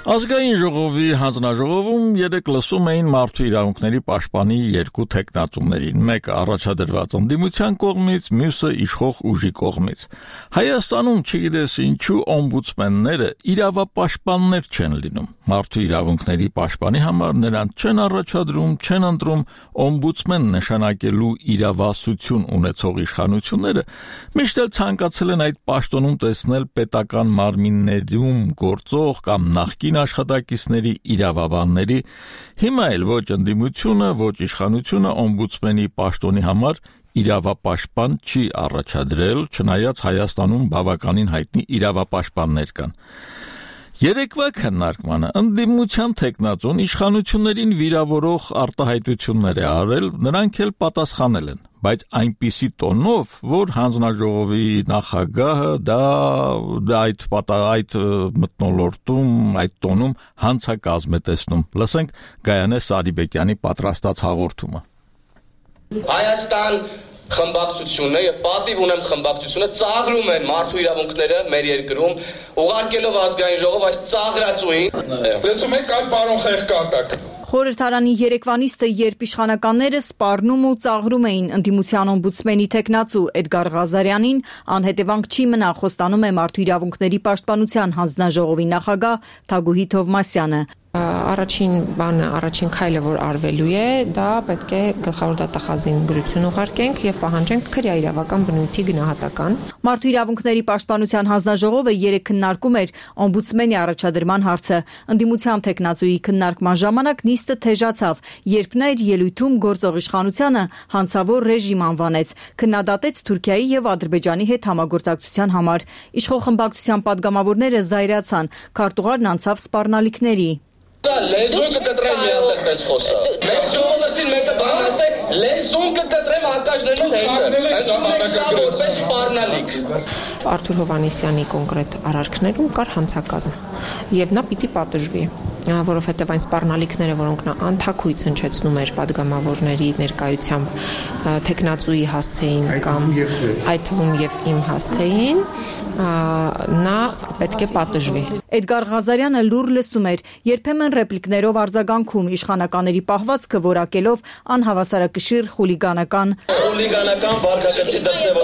Ազգային ժողովի հանձնաժողովում երեք լսում էին մարդու իրավունքների պաշտպանի երկու թեկնածուներին, մեկը առաջադրված ընդդիմության կողմից, մյուսը իշխող ուժի կողմից։ Հայաստանում չգիտես ինչու օմբուդսմենները իրավապաշտպաններ չեն լինում։ Մարդու իրավունքների պաշտպանի համար նրանց չեն առաջադրում, չեն ընտրում օմբուդսմեն նշանակելու իրավասություն ունեցող իշխանությունները, միշտ էլ ցանկացել են այդ պաշտոնում տեսնել պետական մարմիններում գործող կամ նախկին աշխատակիցների իրավաբանների, հիմա էլ ոչ ընդդիմությունը, ոչ իշխանությունը օմբուդսմենի պաշտոնի համար իրավապաշտպան չի առաջադրել, չնայած Հայաստանում բավականին հայտնի իրավապաշտպաններ կան։ Երեկվա քննարկմանը ընդդիմության թեկնածուն իշխանություններին վիրավորող արտահայտություններ է արել, նրանք էլ պատասխանել են, բայց այնպիսի տոնով, որ հանձնաժողովի նախագահը դա, դա այդ, պատա, այդ մթնոլորտում, այդ տոնում հանցակազմ է տեսնում։ Լսենք Գայանե Սարիբեկյանի պատրաստած հաղորդումը։ Հայաստան խմբակցությունը եւ պատիվ ունեմ խմբակցությունը ծաղրում են մարդու իրավունքները մեր երկրում, ուղարկելով ազգային ժողով այս ծաղրածուին։ Լսում եք այ պարոն Խեղկատակ։ Խորհրդարանի երեկվանիստը, երբ իշխանականները սպառնում ու ծաղրում էին ընդդիմության օմբուդսմենի թեկնածու Էդգար Ղազարյանին, անհետևանք չի մնա, խոստանում է մարդու իրավունքների պաշտպանության հանձնաժողովի նախագահ Թագուհի Թովմասյանը։ Առաջին բանը, առաջին քայլը, որ արվելու է, դա պետք է գլխավոր դատախազին գրություն ուղարկենք եւ պահանջենք քրեա իրավական բնույթի գնահատական։ Մարդու իրավունքների պաշտպանության հանձնաժողովը երեք քննարկում էր օմբուդսմենի առաջադրման հարցը։ Ընդդիմության թեկնածուի քննարկման ժամանակ նիստը թեժացավ, երբ նա իր ելույթում գործող իշխանությանը հանցավոր ռեժիմ անվանեց, քննադատեց Թուրքիայի եւ Ադրբեջանի հետ համագործակցության համար։ Իշխող խմբակցության падգամավորները զայրացան, քարտուղարն անցավ սպառնալիքների։ Լեզուն կկտրեմ միատեղ տենց խոսա։ Մեր ժողովրդին մեկը բան ասե, լեզուն կկտրեմ ակաժներում հետը։ Ընդունել սա որպես սպառնալիք։ Արթուր Հովհաննիսյանի կոնկրետ արարքներում կար հանցակազմ եւ նա պիտի պատժվի, որովհետև այն սպառնալիքները, որոնք նա անթաքույց հնչեցնում էր падգամավորների ներկայությամբ թեկնածուի հասցեին կամ այդ թվում եւ իմ հասցեին, նա պետք է պատժվի։ Էդգար Ղազարյանը լուր լսում էր, երբեմն ռեպլիկներով արձագանքում, իշխանականների պահվածքը որակելով անհավասարակշիռ խուլիգանական խուլիգանական վարքագծի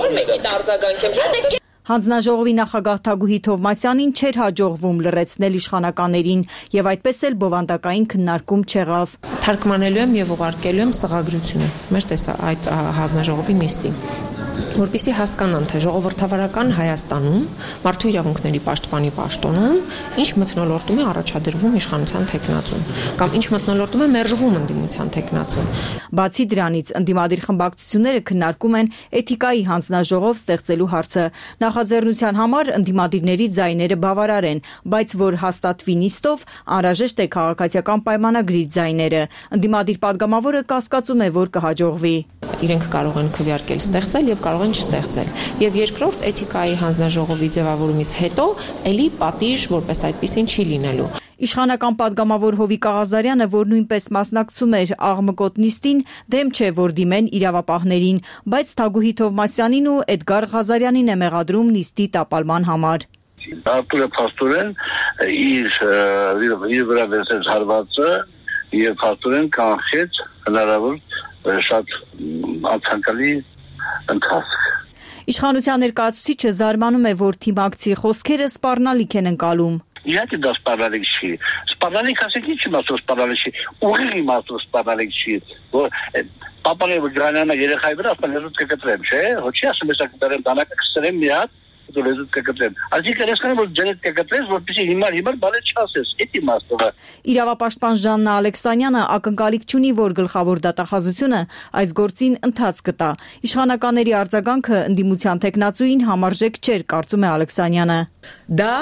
դրսևորում։ Հանձնաժողովի նախագահ Թագուհի Թովմասյանին չէր հաջողվում լրացնել իշխանականներին եւ այդպես էլ բովանդակային քննարկում չեղավ։ Թարգմանելու եմ եւ ուղարկելու եմ սղագրությունը մեր տեսա այդ հանձնաժողովի նիստին, որպեսզի հասկանան, թե ժողովրդավարական Հայաստանում մարդու իրավունքների պաշտպանի պաշտոնում ինչ մթնոլորտում է առաջադրվում իշխանության թեկնածուն կամ ինչ մթնոլորտում է մերժվում ընդդիմության թեկնածուն։ Բացի դրանից, ընդդիմադիր խմբակցությունները քննարկում են էթիկայի հանձնաժողով ստեղծելու հարցը։ Նախաձեռնության համար ընդդիմադիրների ձայները բավարար են, բայց որ հաստատվի նիստով, անհրաժեշտ է քաղաքացիական պայմանագրի ձայները։ Ընդդիմադիր падգամավորը կասկածում է, որ կհաջողվի։ Իրենք կարող են քվեարկել ստեղծել եւ կարող են չստեղծել։ Եվ երկրորդ էթիկայի հանձնաժողովի ձևավորումից հետո ելի պատիժ որպես այդպեսին չի լինելու։ Իշխանական падգամավոր Հովիկ Ղազարյանը, որ նույնպես մասնակցում էր աղմկոտ նիստին, դեմ չէ, որ դիմեն իրավապահներին, բայց Թագուհի Թովմասյանին ու Էդգար Ղազարյանին է մեղադրում նիստի տապալման համար։ Արտուրը փաստորեն իր իր վրա վերցրեց հարվածը եւ փաստորեն կանխեց հնարավոր շատ անցանկալի ընթացք։ Իշխանության ներկայացուցիչը զարմանում է, որ թիմակցի խոսքերը սպառնալիք են ընկալում։ Իհարկե դա սպառնալիք չի։ Սպառնալիք ասեք ինչ իմաստով սպառնալիք չի։ Ուղիղ իմաստով սպառնալիք չի։ Որ պապանը գրանանա երեխայի վրա ասում լեզուց կկտրեմ, չէ՞։ Հոչի ասում ես կտրեմ դանակը կսրեմ մի հատ, դու լեզուց կկտրեմ։ Այսինքն ես կներեմ որ ջերետ կկտրես, որպեսզի հիմար հիմար բանը չասես։ Այդ իմաստով է։ Իրավապաշտպան Ժաննա Ալեքսանյանը ակնկալիք չունի, որ գլխավոր դատախազությունը այս գործին ընթաց կտա։ Իշխանականների արձագանքը ընդդիմության թեկնածուին համարժեք չէր, կարծում է Ալեքսանյանը։ Դա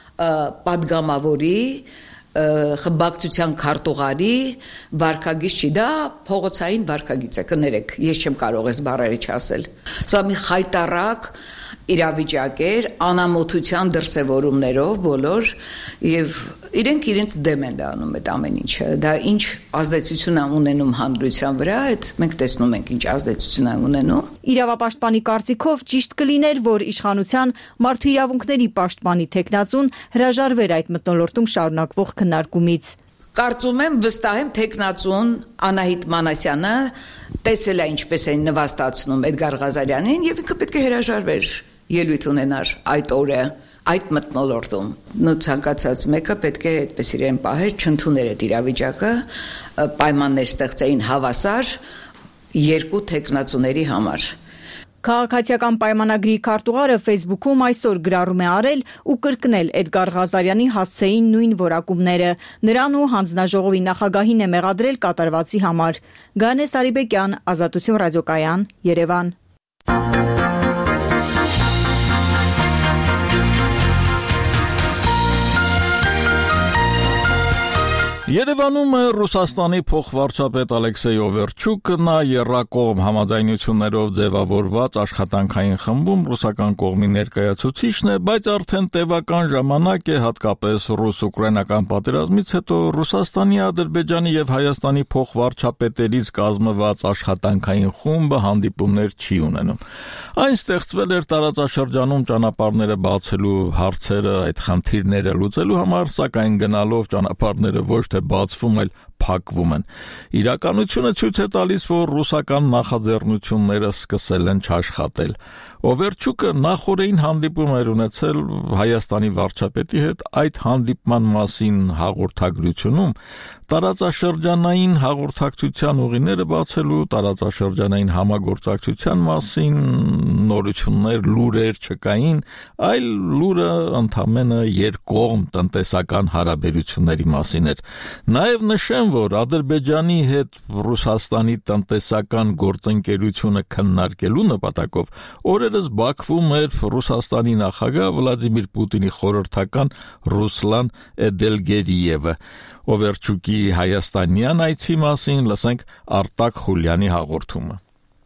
падգամավորի խմբակցության քարտուղարի վարկագիծ չի, դա փողոցային վարկագիծ է, կներեք, ես չեմ կարող այս բառերը չասել։ Սա մի խայտարակ իրավիճակ էր, անամոթության դրսևորումներով բոլոր, եւ իրենք իրենց դեմ են դառնում այդ ամեն ինչը։ Դա ինչ ազդեցություն է ունենում հանրության վրա, այդ մենք տեսնում ենք ինչ ազդեցություն է ունենում։ Իրավապաշտպանի կարծիքով ճիշտ կլիներ, որ իշխանության մարդու իրավունքների պաշտպանի թեկնածուն հրաժարվեր այդ մթնոլորտում շարունակվող քննարկումից։ Կարծում եմ, վստահ եմ, թեկնածուն Անահիտ Մանասյանը տեսել է ինչպես են նվաստացնում Էդգար Ղազարյանին եւ ինքը պետք է հրաժարվեր ելույթ ունենար այդ օրը այդ մթնոլորտում։ Նո ցանկացած մեկը պետք է այդպես իրեն պահեր, չընդուներ այդ իրավիճակը, պայմաններ ստեղծեին հավասար երկու թեկնածուների համար։ Քաղաքացիական պայմանագրի քարտուղարը Facebook-ում այսօր գրառում է արել ու կրկնել Էդգար Ղազարյանի հասցեին նույն որակումները։ Նրան ու հանձնաժողովի նախագահին է մեղադրել կատարվածի համար։ Գանե Սարիբեկյան, Ազատություն ռադիոկայան, Երևան։ Երևանում է Ռուսաստանի փոխվարչապետ Ալեքսեյ Օվերչուկը, նա եռակողմ համաձայնություններով ձևավորված աշխատանքային խմբում ռուսական կողմի ներկայացուցիչն է, բայց արդեն տևական ժամանակ է, հատկապես ռուս-ուկրաինական պատերազմից հետո Ռուսաստանի, Ադրբեջանի եւ Հայաստանի փոխվարչապետերից կազմված աշխատանքային խումբը հանդիպումներ չի ունենում։ Այն ստեղծվել էր տարածաշրջանում ճանապարհները բացելու հարցերը, այդ խնդիրները լուծելու համար, սակայն գնալով ճանապարհները ոչ թե բացվում, այլ փակվում են։ Իրականությունը ցույց է տալիս, որ ռուսական նախաձեռնությունները սկսել են չաշխատել։ Օվերչուկը նախորդին հանդիպում էր ունեցել Հայաստանի վարչապետի հետ, այդ հանդիպման մասին հաղորդագրությունում տարածաշրջանային հաղորդակցության ուղիները բացելու, տարածաշրջանային համագործակցության մասին նորություններ, լուրեր չկային, այլ լուրը ընդամենը երկկողմ տնտեսական հարաբերությունների մասին էր։ Նաև նշեմ, որ Ադրբեջանի հետ Ռուսաստանի տնտեսական գործընկերությունը քննարկելու նպատակով օրերս Բաքվում էր Ռուսաստանի նախագահ Վլադիմիր Պուտինի խորհրդական Ռուսլան Էդելգերիևը։ Օվերչուկի հայաստանյան այցի մասին լսենք Արտակ Խուլյանի հաղորդումը։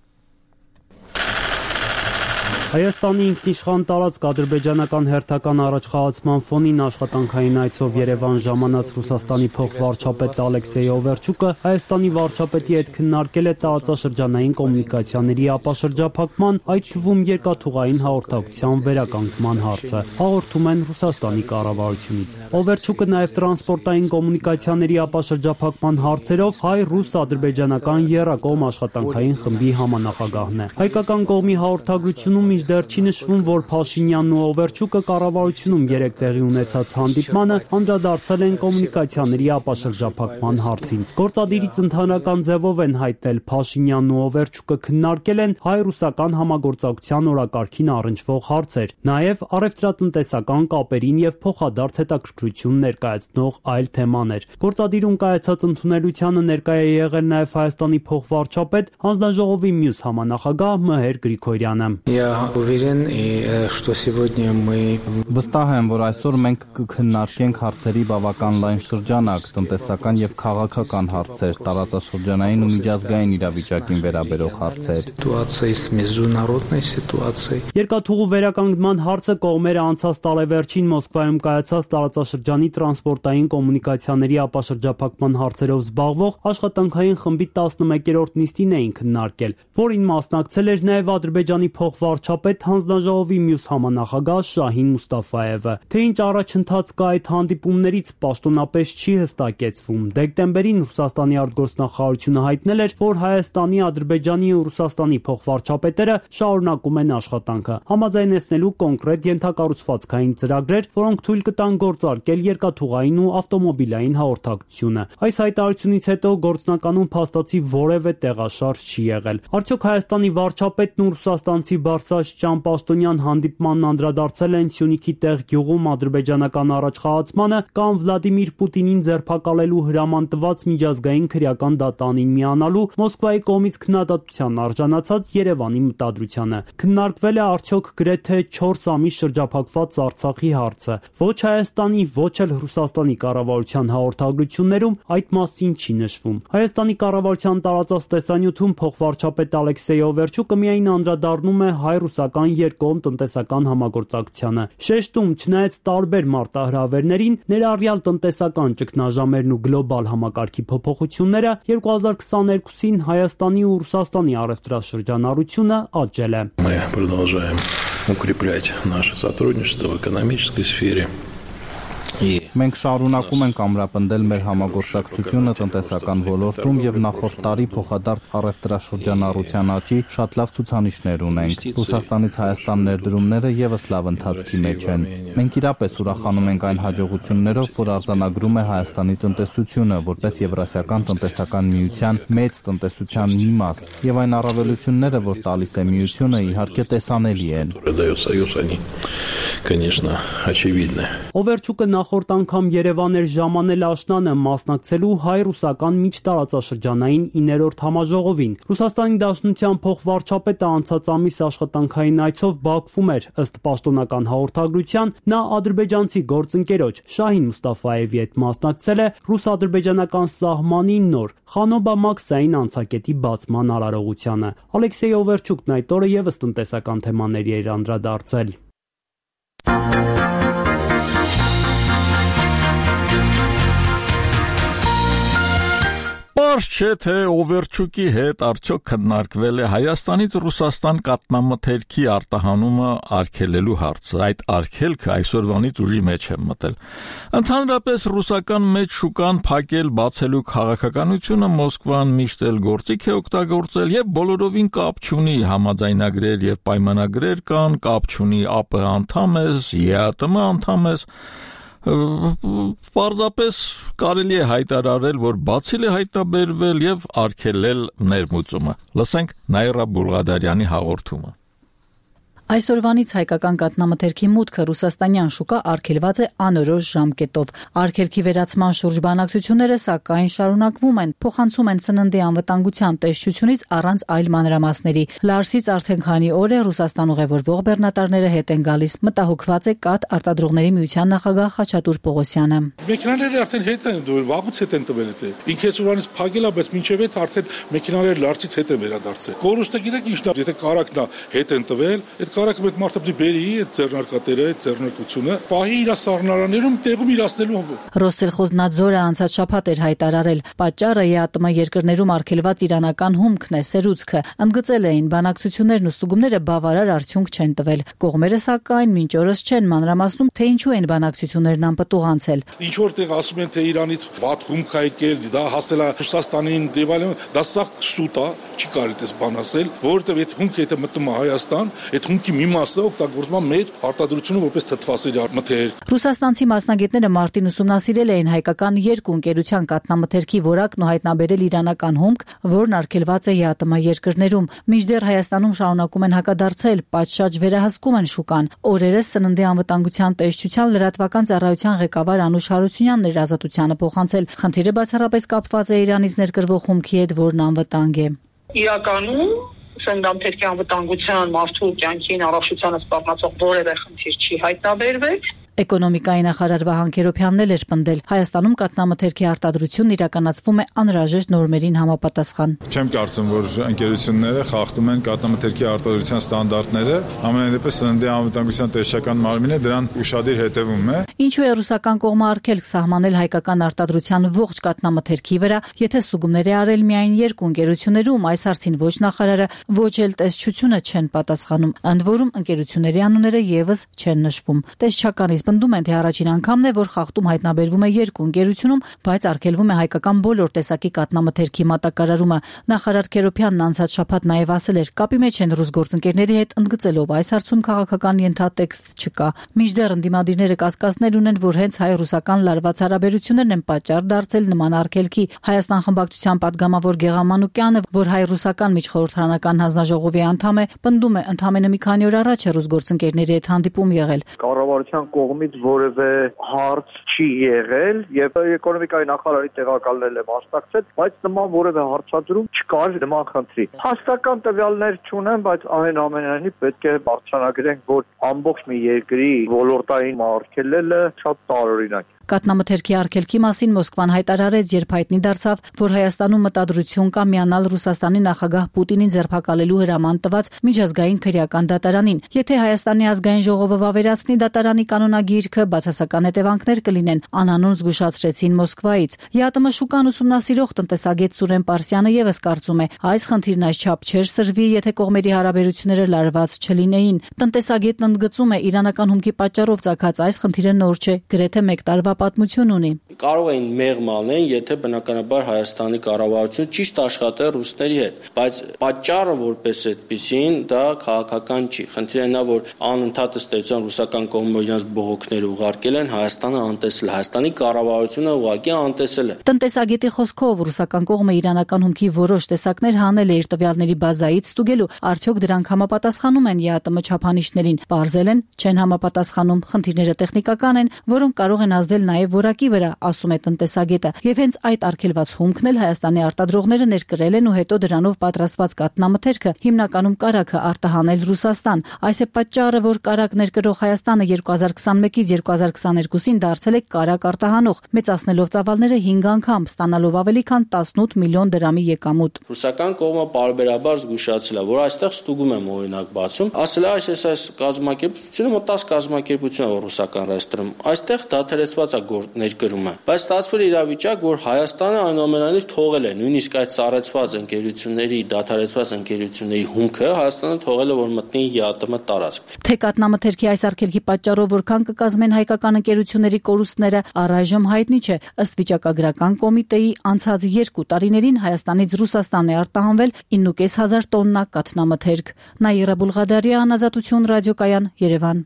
Հայաստանի ինքնիշխան տարածք ադրբեջանական հերթական առաջխաղացման ֆոնին աշխատանքային այցով Երևան ժամանած Ռուսաստանի փոխվարչապետ Ալեքսեյ Օվերչուկը Հայաստանի վարչապետի հետ քննարկել է տարածաշրջանային կոմունիկացիաների ապաշրջափակման, այդ թվում երկաթուղային հաղորդակցության վերականգնման հարցը, հաղորդում են Ռուսաստանի կառավարությունից։ Օվերչուկը նաև տրանսպորտային կոմունիկացիաների ապաշրջափակման հարցերով հայ-ռուս-ադրբեջանական եռակողմ աշխատանքային խմբի համանախագահն է։ Հայկական կողմի հաղորդագրությունում մինչդեռ չի նշվում, որ Փաշինյանն ու Օվերչուկը կառավարությունում երեք տեղի ունեցած հանդիպմանը անդրադարձել են կոմունիկացիաների ապաշրջափակման հարցին։ Գործադիրից ընդհանրական ձևով են հայտնել Փաշինյանն ու Օվերչուկը քննարկել են հայ-ռուսական համագործակցության օրակարգին առնչվող հարցեր, նաև առևտրատնտեսական կապերին եւ փոխադարձ հետաքրքրություն ներկայացնող այլ թեմաներ։ Գործադիրում կայացած ընդունելությանը ներկայ է եղել նաև Հայաստանի փոխվարչապետ, հանձնաժողովի մյուս համանախագահ Մհեր Գրիգորյանը։ Վստահ եմ, որ այսօր մենք կքննարկենք հարցերի բավական լայն շրջանակ, տնտեսական եւ քաղաքական հարցեր, տարածաշրջանային ու միջազգային իրավիճակին վերաբերող հարցեր։ Երկաթուղու վերականգնման հարցը կողմերը անցած տարեվերջին Մոսկվայում կայացած տարածաշրջանի տրանսպորտային կոմունիկացիաների ապաշրջափակման հարցերով զբաղվող աշխատանքային խմբի տասնմեկերորդ նիստին էին քննարկել, որին մասնակցել էր նաև Ադրբեջանի փոխվարչապետ հանձնաժողովի մյուս համանախագահ Շահին Մուստաֆայևը։ Թե ինչ առաջընթաց կա այդ հանդիպումներից պաշտոնապես չի հստակեցվում։ Դեկտեմբերին Ռուսաստանի արտգործնախարարությունը հայտնել էր, որ Հայաստանի, Ադրբեջանի ու Ռուսաստանի փոխվարչապետերը շարունակում են աշխատանքը, համաձայնեցնելու կոնկրետ ենթակառուցվածքային ծրագրեր, որոնք թույլ կտան գործարկել երկաթուղային ու ավտոմոբիլային հաղորդակցությունը։ Այս հայտարարությունից հետո գործնականում փաստացի որևէ տեղաշարժ չի եղել։ Արդյոք Հայաստանի վարչապետն ու ռուսաստանցի Բարսաշճան Պաշտոնյան հանդիպմանն անդրադարձել են Սյունիքի տեղ գյուղում ադրբեջանական առաջխաղացմանը կամ Վլադիմիր Պուտինին ձերբակալելու հրաման տված միջազգային քրեական դատարանին միանալու Մոսկվայի կողմից քննադատության արժանացած Երևանի մտադրությանը։ Քննարկվել է արդյոք գրեթե չորս ամիս շրջափակված Արցախի հարցը։ Ոչ Հայաստանի, ոչ էլ Ռուսաստանի կառավարության հաղորդագրություններում այդ մասին չի նշվում։ Հայաստանի կառավարության տարածած տեսանյութում փոխվարչապետ Ալեքսեյ Օվերչուկը միայն անդրադառնում է հայ-ռուս հայ-ռուսական երկկողմ տնտեսական համագործակցությանը։ Շեշտում, չնայած տարբեր մարտահրավերներին, ներառյալ տնտեսական ճգնաժամերն ու գլոբալ համակարգի փոփոխությունները, երկու հազար քսաներկուսին Հայաստանի ու Ռուսաստանի առևտրաշրջանառությունը աճել է։ Мы продолжаем укреплять наше сотрудничество в экономической сфере. Մենք շարունակում ենք ամրապնդել մեր համագործակցությունը տնտեսական ոլորտում եւ նախորդ տարի փոխադարձ առևտրաշրջանառության աճի շատ լավ ցուցանիշներ ունենք։ Ռուսաստանից Հայաստան ներդրումները եւս լավ ընթացքի մեջ են։ Մենք իրապես ուրախանում ենք այն հաջողություններով, որ արձանագրում է Հայաստանի տնտեսությունը, որպես Եվրասիական տնտեսական միության մեծ տնտեսության մի մաս, եւ այն առավելությունները, որ տալիս է միությունը, իհարկե տեսանելի են։ Конечно, очевидно. Օվերչուկը նախորդ անգամ Երևան էր ժամանել աշնանը մասնակցելու հայ-ռուսական միջտարածաշրջանային իններորդ համաժողովին։ Ռուսաստանի Դաշնության փոխվարչապետը անցած ամիս աշխատանքային այցով Բաքվում էր, ըստ պաշտոնական հաղորդագրության, նա ադրբեջանցի գործընկերոջ Շահին Մուստաֆայևի հետ մասնակցել է ռուս-ադրբեջանական սահմանի նոր Խանոբա-Մաքսային անցակետի բացման արարողությանը։ Ալեքսեյ Օվերչուկն այդ օրը եւս տնտեսական թեմաների էր անդրադարձել։ Պարզ չէ, թե Օվերչուկի հետ արդյոք քննարկվել է Հայաստանից Ռուսաստան կաթնամթերքի արտահանումը արգելելու հարցը։ Այդ արգելքը այսօրվանից ուժի մեջ է մտել։ Ընդհանրապես ռուսական մեջ շուկան փակել բացելու քաղաքականությունը Մոսկվան միշտ էլ գործիք է օգտագործել եւ բոլորովին կապ չունի համաձայնագրեր եւ պայմանագրեր կան, կապ չունի ԱՊՀ անդամ ես, ԵԱՏՄ անդամ ես։ Պարզապես կարելի է հայտարարել, որ բացել է հայտնաբերվել եւ արգելել ներմուծումը։ Լսենք Նաիրա Բուլղադարյանի հաղորդումը։ Այսօրվանից հայկական կաթնամթերքի մուտքը ռուսաստանյան շուկա արգելված է անորոշ ժամկետով։ Արգելքի վերացման շուրջ բանակցությունները սակայն շարունակվում են, փոխանցում են Սննդի անվտանգության տեսչությունից առանց այլ մանրամասների։ Լարսից արդեն քանի օր է Ռուսաստան ուղևորվող բեռնատարները հետ են գալիս, մտահոգված է կաթ արտադրողների միության նախագահ Խաչատուր Պողոսյանը։ Մեքենաները արդեն հետ են դուրս, վաղուց հետ են տվել դա։ Ինքը այսօրվանից փակել է, բայց մինչև այդ արդեն մեքենաները Լարսից հետ են վերադարձել։ Կորուստը գիտեք ինչն է, եթե կարակն է հետ են տվել, այդ կարակը մեծ մարդը պիտի բերի այդ ձեռնարկատերը, այդ ձեռնարկությունը, պահի իր սառնարաներում տեղում իրացնելու։ Ռոսելխոզնադզորը անցած շաբաթ էր հայտարարել, պատճառը ԵԱՏՄ երկրներում արգելված իրանական հումքն է, սերուցքը։ Ընդգծել էին, բանակցություններն ու ստուգումները բավարար արդյունք չեն տվել։ Կողմերը սակայն մինչ օրս չեն մանրամասնում, թե ինչու են բանակցություններն անպտուղ անցել։ Ինչ որտեղ ասում են, թե Իրանից վատ հումք է եկել, դա հասել է Ռուսաստանին, դեպալեն, դա սա սուտ է, չի կարելի դες բան ասել, որովհետև այդ հումքը եթե մտնում է Հայաստան, այդ հումքի մի մասը օգտագործվում է մեր արտադրությունը որպես թթվասերի մթերք։ Ռուսաստանցի մասնագետները մարտին ուսումնասիրել էին հայկական երկու ընկերության կաթնամթերքի որակն ու հայտնաբերել իրանական հումք, որն արգելված է ԵԱՏՄ երկրներում։ Մինչդեռ Հայաստանում շարունակում են հակադարձել, պատշաճ վերահսկում են շուկան։ Օրերս Սննդի անվտանգության տեսչության լրատվական ծառայության ղեկավար Անուշ Հարությունյանն էր Ազատությանը փոխանցել։ Խնդիրը բացառապես կապված է Իրանից ներկրվող հումքի հետ, որն անվտանգ է։ Իրականում Սննդամթերքի անվտանգության մարդու կյանքին առողջությանը սպառնացող որևէ խնդիր չի հայտնաբերվել։ Էկոնոմիկայի նախարար Վահան Քերոփյանն էլ էր պնդել, Հայաստանում կաթնամթերքի արտադրությունն իրականացվում է անհրաժեշտ նորմերին համապատասխան։ Չեմ կարծում, որ ընկերությունները խախտում են կաթնամթերքի արտադրության ստանդարտները, ամենայնպես Սննդի անվտանգության տեսչական մարմինը դրան ուշադիր հետևում է։ Ինչու է ռուսական կողմը արգելք սահմանել հայկական արտադրության ողջ կաթնամթերքի վրա, եթե ստուգումներ է արել միայն երկու ընկերություններում, այս հարցին ոչ նախարարը, ոչ էլ տեսչությունը չեն պատասխանում, ընդ որում ընկերությունների անունները եւս չեն նշվում։ Տեսչականից պնդում են, թե առաջին անգամն է, որ խախտում հայտնաբերվում է երկու ընկերությունում, բայց արգելվում է հայկական բոլոր տեսակի կաթնամթերքի մատակարարումը։ Նախարար Քերոփյանն անցած շաբաթ նաև ասել էր, կապի մեջ են ռուս գործընկերների հետ, ընդգծելով այս հարցում քաղաքական ենթատեքստ չկա։ Մինչդեռ ընդդիմադիրները կասկածներ ունեն, որ հենց հայ-ռուսական լարված հարաբերություններն են պատճառ դարձել նման արգելքի։ Հայաստան խմբակցության падգամավոր Գեղամ Մանուկյանը, որ հայ-ռուսական միջխորհրդարանական հանձնաժողովի անդամ է, պնդում է, ընդամենը մի քանի օր առաջ է ռուս գործընկերների հետ հանդիպում եղել։ Կառավարության կողմից որևէ հարց չի եղել եւ էկոնոմիկայի նախարարի տեղակալնել է մասնակցել, բայց նման որևէ հարցադրում չկար նման խնդրի։ Հաստական տվյալներ չունեմ, բայց այնուամենայնիվ պետք է բարձրանագրենք, որ ամբողջ մի երկրի ոլորտային արգելելը շատ տարօրինակ է։ Կաթնամթերքի արգելքի մասին Մոսկվան հայտարարեց, երբ հայտնի դարձավ, որ Հայաստանում մտադրություն կա միանալ Ռուսաստանի նախագահ Պուտինին ձերբակալելու հրաման տված միջազգային քրեական դատարանին։ Եթե Հայաստանի ազգային ժողովը վավերացնի դատարանի կանոնագիրքը, բացասական հետևանքներ կլինեն, անանուն զգուշացրեցին Մոսկվայից։ ԵԱՏՄ շուկան ուսումնասիրող տնտեսագետ Սուրեն Պարսյանը եւս կարծում է, այս խնդիրն այսչափ չէր սրվի, եթե կողմերի հարաբերությունները լարված չլինեին։ Տնտեսագետն ընդգծում է, իրանական հումքի պատճառով ծագած այս խնդիրը նոր չէ, գրեթե մեկ տարվա պատմություն ունի։ Կարող էին մեղմ անել, եթե բնականաբար Հայաստանի կառավարությունը ճիշտ աշխատեր ռուսների հետ, բայց պատճառը որպես այդպեսին դա քաղաքական չի։ Խնդիրը նա, որ անընդհատ ստեցան ռուսական կողմը իրենց բողոքները ուղարկել են, Հայաստանը անտեսել, Հայաստանի կառավարությունը ուղղակի անտեսել է։ Տնտեսագետի խոսքով ռուսական կողմը իրանական հումքի որոշ տեսակներ հանել է իր տվյալների բազայից ստուգելու, արդյոք դրանք համապատասխանում են ԵԱՏՄ չափանիշներին։ Պարզել են, չեն համապատասխանում, խնդիրները տեխնիկական են, որոնք կարող են ազդել նաև որակի վրա, ասում է տնտեսագետը, եւ հենց այդ արգելված հումքն էլ Հայաստանի արտադրողները ներկրել են ու հետո դրանով պատրաստված կաթնամթերքը հիմնականում կարագը արտահանել Ռուսաստան։ Այս է պատճառը, որ կարագ ներկրող Հայաստանը երկու հազար քսանմեկից երկու հազար քսաներկուսին դարձել է կարագ արտահանող, մեծացնելով ծավալները հինգ անգամ, ստանալով ավելի քան տասնութ միլիոն դրամի եկամուտ։ Ռուսական կողմը պարբերաբար զգուշացել է, որ այստեղ ստուգում եմ օրինակ բացում, ասել է այս այս կազմակերպությունը մոտ տասը կազմակերպություն է ռուսական ռեստորանում։ Այստեղ դադարեցված է ներկրումը, բայց ստացվել է իրավիճակ, որ Հայաստանը այնուամենայնիվ թողել է, նույնիսկ այդ սառեցված ընկերությունների, դադարեցված ընկերությունների հումքը Հայաստանը թողել է, որ մտնի ԵԱՏՄ տարածք։ Թե կաթնամթերքի այս արգելքի պատճառով որքան կկազմեն հայկական ընկերությունների կորուստները, առայժմ հայտնի չէ։ Ըստ վիճակագրական կոմիտեի անցած երկու տարիներին Հայաստանից Ռուսաստան է արտահանվել ինը ու կես հազար տոննա կաթնամթերք։ Նաիրա Բուլղադարյան, Ազատություն ռադիոկայան, Երևան։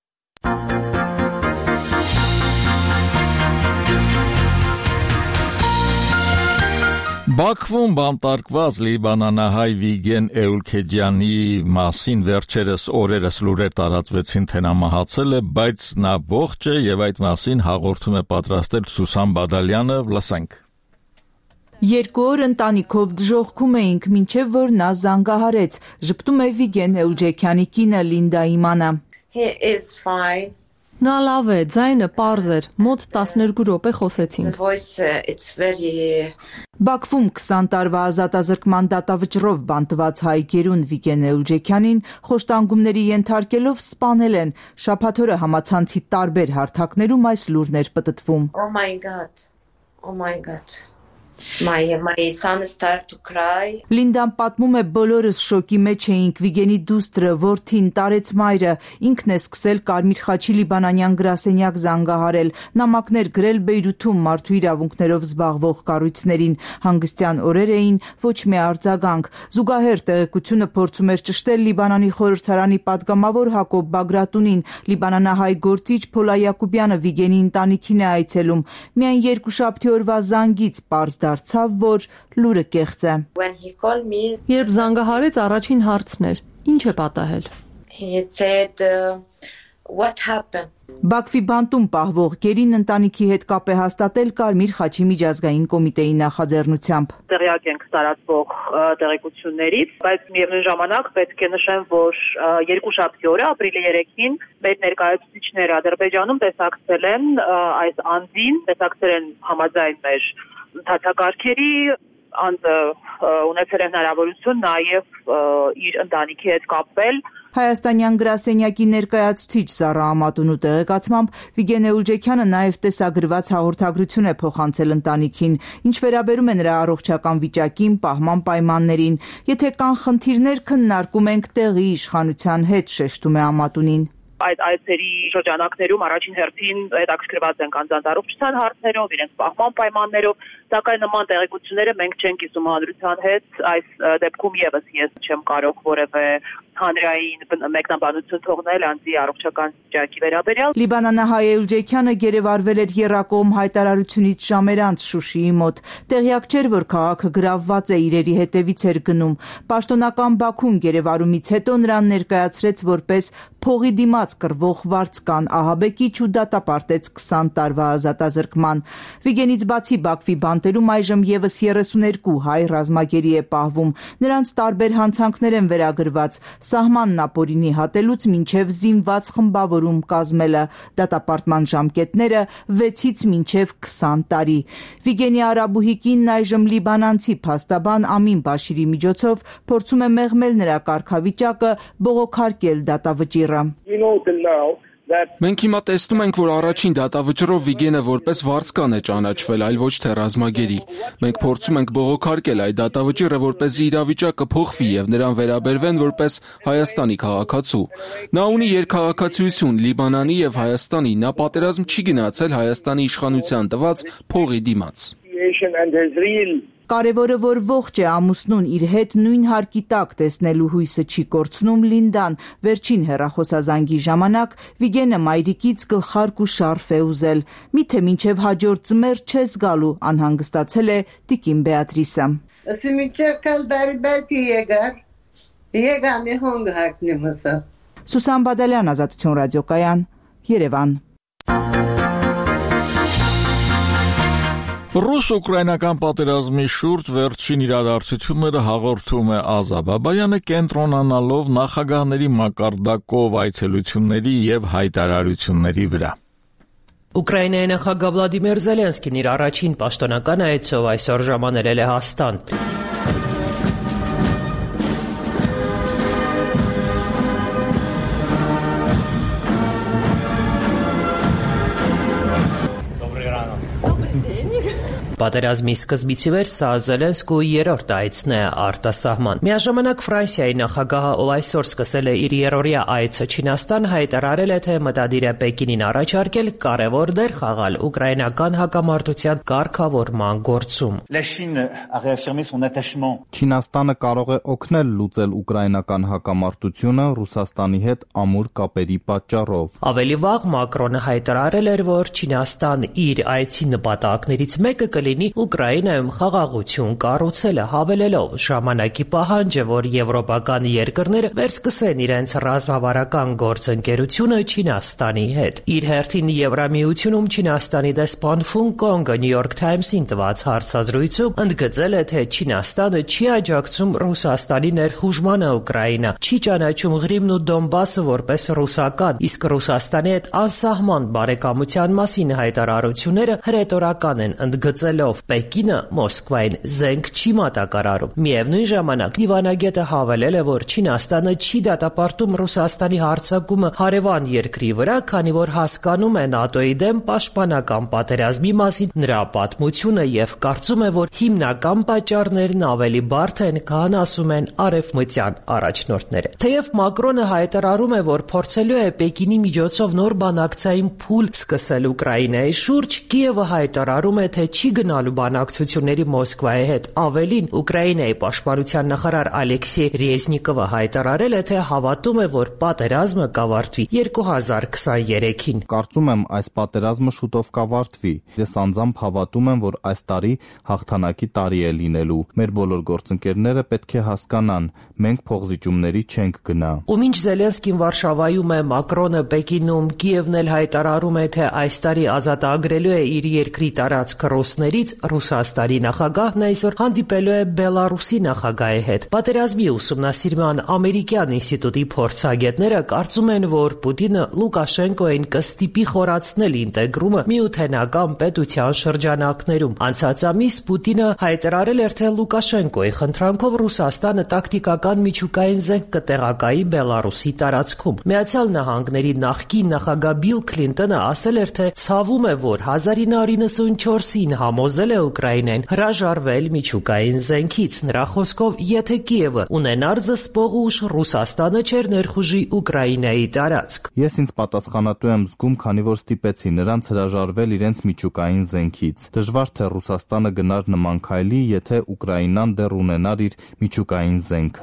Բաքվում բանտարկված լիբանանահայ Վիգեն Էուլքեջյանի մասին վերջերս օրերս լուրեր տարածվեցին, թե նա մահացել է, բայց նա ողջ է եւ այդ մասին հաղորդում է պատրաստել Սուսան Բադալյանը, լսենք։ Երկու օր ընտանիքով դժոխքում էինք, մինչև որ նա զանգահարեց, ժպտում է Վիգեն Էուլքեջյանի կինը Լինդա Իմանը։ He is fine. Նա լավ է, ձայնը պարզ էր, մոտ տասներկու րոպե խոսեցինք։ Բաքվում քսան տարվա ազատազրկման դատավճռով բանտված հայ գերուն Վիգեն Էուլքեջյանին խոշտանգումների ենթարկելով սպանել են։ Շաբաթօրը համացանցի տարբեր հարթակներում այս լուրն էր պտտվում։ Oh my god. Oh my god. My, my son started to cry. Լինդան պատմում է, բոլորս շոկի մեջ էինք, Վիգենի դուստրը, որդին, տարեց մայրը, ինքն է սկսել Կարմիր խաչի լիբանանյան գրասենյակ զանգահարել, նամակներ գրել Բեյրութում մարդու իրավունքներով զբաղվող կառույցներին, հանգստյան օրեր էին, ոչ մի արձագանք։ Զուգահեռ տեղեկությունը փորձում էր ճշտել Լիբանանի խորհրդարանի պատգամավոր Հակոբ Բագրատունին, լիբանանահայ գործիչ Փոլա Յակոբյանը Վիգենի ընտանիքին է այցելում։ Միայն երկուշաբթի օրվա զանգից պարզ դարձավ, որ լուրը կեղծ է։ Երբ զանգահարեց, առաջին հարցն էր. ինչ է պատահել։ He said, uh, what happened? Բաքվի բանտում պահվող գերին ընտանիքի հետ կապ է հաստատել Կարմիր խաչի միջազգային կոմիտեի նախաձեռնությամբ։ Տեղյակ ենք տարածվող տեղեկություններից, բայց միևնույն ժամանակ պետք է նշեմ, որ երկուշաբթի օրը ապրիլի երեքին մեր ներկայացուցիչները Ադրբեջանում տեսակցել են այս անձին, տեսակցել են համաձայն մեր ընդհանրակարգերի, անձը ունեցել է հնարավորություն նաև իր ընտանիքի հետ կապվել։ Հայաստանյան գրասենյակի ներկայացուցիչ Զառա Ամատունու տեղեկացմամբ Վիգեն Էուլքեջյանը նաև տեսագրված հաղորդագրություն է փոխանցել ընտանիքին, ինչ վերաբերում է նրա առողջական վիճակին, պահման պայմաններին։ Եթե կան խնդիրներ, քննարկում ենք տեղի իշխանության հետ, շեշտում է Ամատունին։ Այդ այցերի շրջանակներում առաջին հերթին հետաքրքրված ենք անձանց առողջության հարցերով, իրենց պահման պայմաններով, սակայն նման տեղեկությունները մենք չենք կիսում հանրության հետ, այս դեպքում եւս ես չեմ կարող որևէ հանրային մեկնաբանություն թողնել անձի առողջական վիճակի վերաբերյալ։ Լիբանանահայ Էուլքեջյանը գերեվարվել էր եռակողմ հայտարարությունից ժամեր անց Շուշիի մոտ։ Տեղյակ չէր, որ քաղաքը գրավված է, իրերի հետևից էր գնում։ Պաշտոնական Բաքուն գերեվարումից հետո նրան ներկայացրեց որպես փողի դիմաց կռվող վարձկան, ահաբեկիչ ու դատապարտեց քսան տարվա ազատազրկման։ Վիգենից բացի Բաքվի տանտերում այժմ եւս երեսուներկու հայ ռազմագերի է պահվում։ Նրանց տարբեր հանցանքներ են վերագրված՝ սահմանն ապօրինի հատելուց մինչև զինված խմբավորում կազմելը, դատապարտման ժամկետները վեցից մինչև քսան տարի։ Վիգենի Արաբուհի կինն այժմ լիբանանցի փաստաբան Ամին Բաշիրի միջոցով փորձում է մեղմել նրա կարգավիճակը, բողոքարկել դատավճիռը։ Մենք հիմա տեսնում ենք, որ առաջին դատավճռով Վիգենը որպես վարձկան է ճանաչվել, այլ ոչ թե ռազմագերի։ Մենք փորձում ենք բողոքարկել այդ դատավճիռը, որպեսզի իրավիճակը փոխվի եւ նրան վերաբերվեն որպես Հայաստանի քաղաքացու։ Նա ունի երկքաղաքացիություն Լիբանանի եւ Հայաստանի, նա պատերազմ չի գնացել Հայաստանի իշխանության տված փողի դիմաց։ Կարևորը, որ ողջ է, ամուսնուն իր հետ նույն հարկի տակ տեսնելու հույսը չի կորցնում Լինդան։ Վերջին հեռախոսազանգի ժամանակ Վիգենը մայրիկից գլխարկ ու շարֆ է ուզել։ Միթե մինչև հաջորդ ձմեռ չես գալու, անհանգստացել է տիկին Բեատրիսը։ Սուսան Բադալյան, Ազատություն ռադիոկայան, Երևան։ Ռուս-ուկրաինական պատերազմի շուրջ վերջին իրադարձությունները հաղորդում է Ազա Բաբայանը, կենտրոնանալով նախագահների մակարդակով այցելությունների եւ հայտարարությունների վրա։ Ուկրաինայի նախագահ Վլադիմիր Զելենսկին իր առաջին պաշտոնական այցով այսօր ժամանել է Լեհաստան։ Պատերազմի սկզբից ի վեր սա Զելենսկուի երրորդ այցն է արտասահման։ Միաժամանակ Ֆրանսիայի նախագահը, ով այսօր սկսել է իր երրորդյա այցը Չինաստան, հայտարարել է, թե մտադիր է Պեկինին առաջարկել կարևոր դեր խաղալ ուկրաինական հակամարտության կարգավորման գործում։ Չինաստանը կարող է օգնել լուծել ուկրաինական հակամարտությունը Ռուսաստանի հետ ամուր կապերի պատճառով։ Ավելի վաղ Մակրոնը հայտարարել էր, որ Չինաստան իր այցի նպատակներից մեկը կլինի Ուկրաինայում խաղաղություն կառուցելը, հավելելով ժամանակի պահանջը, որ եվրոպական երկրները վերսկսեն իրենց ռազմավարական գործընկերությունը Չինաստանի հետ։ Իր հերթին Եվրամիությունում Չինաստանի դեսպան Ֆուն Կոնգը New York Times-ին տված հարցազրույցում ընդգծել է, թե Չինաստանը չի աջակցում Ռուսաստանի ներխուժմանը Ուկրաինա, չի ճանաչում Ղրիմն ու Դոնբասը որպես ռուսական, իսկ Ռուսաստանի հետ անսահման բարեկամության մասին հայտարարությունները հրետորական են, ընդգծելով Պեկինը Մոսկվային զենք չի մատակարարում։ Միևնույն ժամանակ դիվանագետը հավելել է, որ Չինաստանը չի դատապարտում Ռուսաստանի հարձակումը հարևան երկրի վրա, քանի որ հասկանում է ՆԱՏՕ-ի դեմ պաշտպանական պատերազմի մասին նրա պատմությունը եւ կարծում է, որ հիմնական պատճառներն ավելի բարդ են, քան ասում են արևմտյան առաջնորդները։ Թեև Մակրոնը հայտարարում է, որ փորձելու է Պեկինի միջոցով նոր բանակցային փուլ սկսել Ուկրաինայի շուրջ, Կիևը հայտարարում է, թե չի գնալու բանակցությունների Մոսկվայի հետ։ Ավելին, Ուկրաինայի պաշտպանության նախարար Ալեքսեյ Ռեզնիկովը հայտարարել է, թե հավատում է, որ պատերազմը կավարտվի երկու հազար քսաներեքին։ Կարծում եմ, այս պատերազմը շուտով կավարտվի։ Ես անձամբ հավատում եմ, որ այս տարի հաղթանակի տարի է լինելու։ Մեր բոլոր գործընկերները պետք է հասկանան, մենք փոխզիջումների չենք գնա։ Ու մինչ Զելենսկին Վարշավայում է, Մակրոնը Պեկինում, Կիևն էլ հայտարարում է, թե այս տարի ազատագրելու է իր երկրի տարածքը ռուսներից, Ռուսաստանի նախագահն այսօր հանդիպելու է Բելարուսի նախագահի հետ։ Պատերազմի ուսումնասիրման ամերիկյան ինստիտուտի փորձագետները կարծում են, որ Պուտինը Լուկաշենկոին կստիպի խորացնել ինտեգրումը միութենական պետության շրջանակներում։ Անցած ամիս Պուտինը հայտարարել էր, թե Լուկաշենկոյի խնդրանքով Ռուսաստանը տակտիկական միջուկային զենք կտեղակայի Բելարուսի տարածքում։ Միացյալ Նահանգների նախկին նախագահ Բիլ Քլինտոնը ասել էր, թե ցավում է, որ հազար ինը հարյուր նվսանչորսին համոզել է Ուկրաինային հրաժարվել միջուկային զենքից։ Նրա խոսքով, եթե Կիևը ունենար զսպող ուժ, Ռուսաստանը չէր ներխուժի Ուկրաինայի տարածք։ Ես ինձ պատասխանատու եմ զգում, քանի որ ստիպեցի նրանց հրաժարվել իրենց միջուկային զենքից։ Դժվար թե Ռուսաստանը գնար նման քայլի, եթե Ուկրաինան դեռ ունենար իր միջուկային զենքը։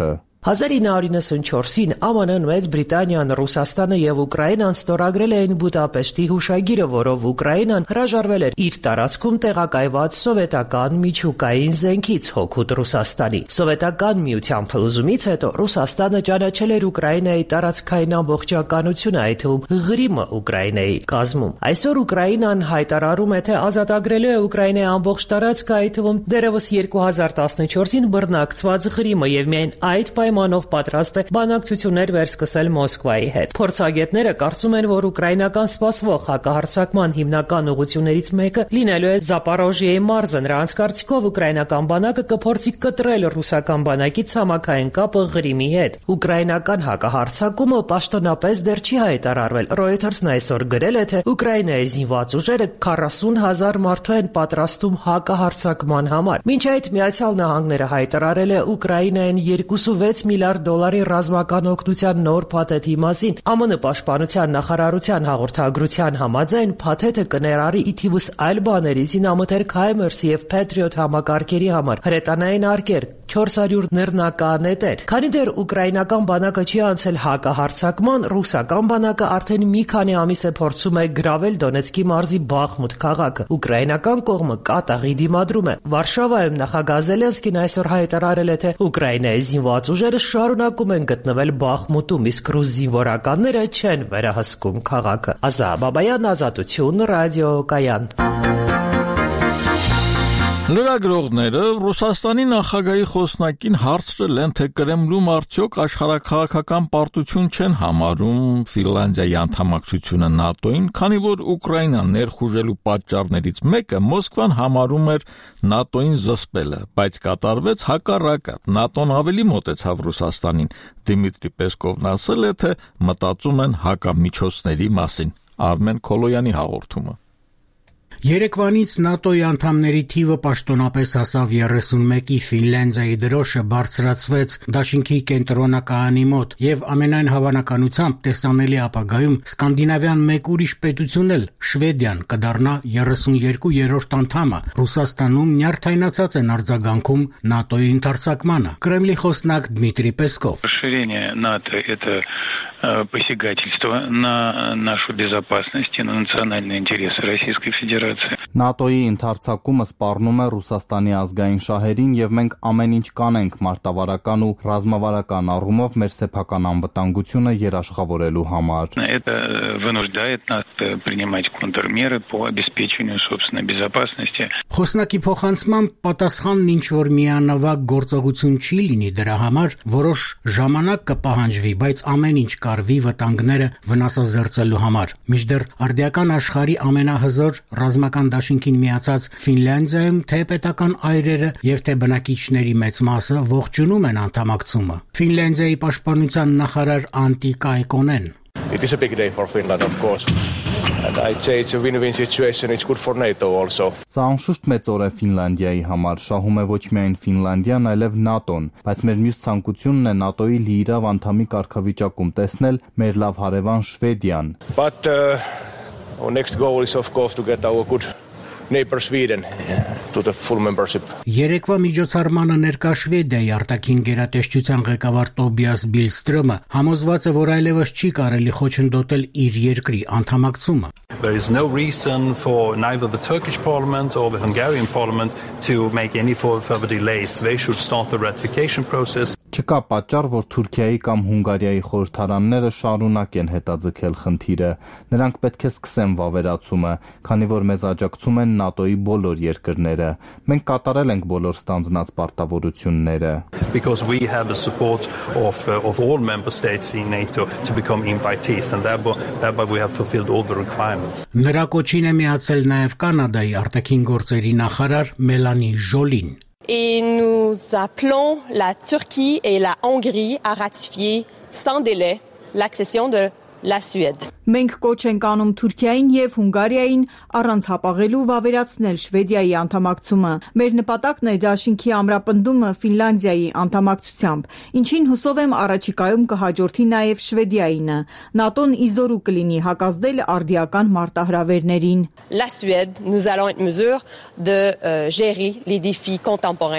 հազար ինը հարյուր իննսունչորսին Է Մ Ն-ն, Մեծ Բրիտանիան, Ռուսաստանը եւ Ուկրաինան ստորագրել էին Բուդապեշտի հուշագիրը, որով Ուկրաինան հրաժարվել էր իր տարածքում տեղակայված սովետական միջուկային զենքից հօգուտ Ռուսաստանի։ Սովետական միության փլուզումից հետո Ռուսաստանը ճանաչել էր Ուկրաինայի տարածքային ամբողջականությունը, այդ թվում Ղրիմը Ուկրաինայի կազմում։ Այսօր Ուկրաինան հայտարարում է, թե ազատագրելու է Ուկրաինայի ամբողջ տարածքը, այդ թվում դեռևս երկու հազար տասնչորսին բռնակցված Ղրիմը եւ միայն այդ պայմանով պատրաստ է բանակցություններ վերսկսել Մոսկվայի հետ։ Փորձագետները կարծում են, որ ուկրաինական սպասվող հակահարձակման հիմնական ուղղություններից մեկը լինելու է Զապորոժիեի մարզը։ Նրանց կարծիքով ուկրաինական բանակը կփորձի կտրել ռուսական բանակի ցամաքային կապը Ղրիմի հետ։ Ուկրաինական հակահարձակումը պաշտոնապես դեռ չի հայտարարվել։ Reuters-ն այսօր գրել է, թե Ուկրաինայի զինված ուժերը քառասուն հազար մարդու են պատրաստում հակահարձակման համար։ Մինչ այդ Միացյալ Նահանգները հայտարարել է Ուկրաինային երկուսուվեց միլիարդ դոլարի ռազմական օգնության նոր փաթեթի մասին։ Ամն պաշտպանության նախարարության հաղորդագրության համաձայն փաթեթը կներառի ի թիվս այլ բաների զինամթերք Հայմերս եւ Patriot համակարգերի համար հրետանային արկեր, չորս հարյուր նռնականետեր։ Քանի դեռ ուկրաինական բանակը չի անցել հակահարձակման, ռուսական բանակը արդեն մի քանի ամիս է փորձում է գրավել Դոնեցկի մարզի Բախմուտ քաղաքը։ Ուկրաինական կողմը կատաղի դիմադրում է։ Վարշավայում նախագահ Զելենսկին այսօր հայտարարել է, թե Ուկրաինայի զինված ուժերը շարունակում են գտնվել Բախմուտում, իսկ ռուս զինվորականները չեն վերահսկում քաղաքը։ Ազա Բաբայան, Ազատություն, ռադիոկայան։ Լրագրողները Ռուսաստանի նախագահի խոսնակին հարցրել են, թե Կրեմլում արդյոք աշխարհաքաղաքական պարտություն չեն համարում Ֆինլանդիայի անդամակցությունը ՆԱՏՕ-ին, քանի որ Ուկրաինան ներխուժելու պատճառներից մեկը Մոսկվան համարում էր ՆԱՏՕ-ին զսպելը, բայց կատարվեց հակառակը։ ՆԱՏՕ-ն ավելի մոտեցավ Ռուսաստանին։ Դիմիտրի Պեսկովն ասել է, թե մտածում են հակամիջոցների մասին։ Արմեն Քոլոյանի հաղորդումը։ Երեկվանից ՆԱՏՕ-ի անդամների թիվը պաշտոնապես հասավ երեսունմեկի, Ֆինլանդիայի դրոշը բարձրացվեց դաշինքի կենտրոնակայանի մոտ եւ ամենայն հավանականությամբ տեսանելի ապագայում սկանդինավյան մեկ ուրիշ պետություն էլ, Շվեդիան, կդառնա երեսունյոթերորդ անդամը։ Ռուսաստանում նյարդայնացած են արձագանքում ՆԱՏՕ-ի ընդարձակմանը։ Կրեմլի խոսնակ Դմիտրի Պեսկով. Расширение НАТО – это посягательство на нашу безопасность и на национальные интересы Российской Федерации. ՆԱՏՕ-ի ընդարձակումը սպառնում է Ռուսաստանի ազգային շահերին եւ մենք ամեն ինչ կանենք մարտավարական ու ռազմավարական առումով մեր սեփական անվտանգությունը երաշխավորելու համար։ Это вынуждает нас принимать контрмеры по обеспечению собственной безопасности. Խոսնակի փոխանցմամբ պատասխանն ինչ որ միանավակ գործողություն չի լինի դրա համար, որոշ ժամանակ կպահանջվի, բայց ամեն ինչ կարվի վտանգները վնասազերծելու համար։ Մինչդեռ արդիական աշխարհի ամենահզոր ռազմական դաշինքին միացած Ֆինլանդիայում թե պետական այրերը եւ թե բնակիչների մեծ մասը ողջունում են անդամակցումը։ Ֆինլանդիայի պաշտպանության նախարար Անտի Կայկոնեն. It is a big day for Finland, of course. And I'd say it's a win-win situation. It's good for NATO also. Սա անշուշտ մեծ օր է Ֆինլանդիայի համար, շահում է ոչ միայն Ֆինլանդիան, այլև ՆԱՏՕ-ն, բայց մեր մյուս ցանկությունն է ՆԱՏՕ-ի լիիրավ անդամի կարգավիճակում տեսնել մեր լավ հարևան Շվեդիան։ But uh, our next goal is of course to get our good neighbor Sweden to the full membership. Երեկվա միջոցառմանը ներկա Շվեդիայի արտաքին գերատեսչության ղեկավար Տոբիաս Բիլստրոմը համոզված է, որ այլևս չի կարելի խոչընդոտել իր երկրի անդամակցումը։ There is no reason for neither the Turkish parliament or the Hungarian parliament to make any further delays. They should start the ratification process. Չկա պատճառ, որ Թուրքիայի կամ Հունգարիայի խորհրդարանները շարունակեն հետաձգել խնդիրը։ Նրանք պետք է սկսեն վավերացումը, քանի որ մեզ աջակցում են ՆԱՏՕ-ի բոլոր երկրները։ Մենք կատարել ենք բոլոր ստանձնած պարտավորությունները։ Because we have the support of uh, of all member states in NATO to become invitees, and thereby, thereby we have fulfilled all the requirements. Նրա կոչին է միացել նաև Կանադայի արտաքին գործերի նախարար Մելանի Ժոլին։ Et nous appelons la Turquie et la Hongrie à ratifier sans délai l'accession de la Suède. Մենք կոչ ենք անում Թուրքիային եւ Հունգարիային առանց հապաղելու վավերացնել Շվեդիայի անդամակցումը։ Մեր նպատակն է դաշինքի ամրապնդումը Ֆինլանդիայի անդամակցությամբ, ինչին հուսով եմ առաջիկայում կհաջորդի նաեւ Շվեդիայինը։ ՆԱՏՕ-ն իզորու կլինի հակազդել արդիական մարտահրավերներին։ La Suède, nous allons être mesure de euh, gérer les défis contemporains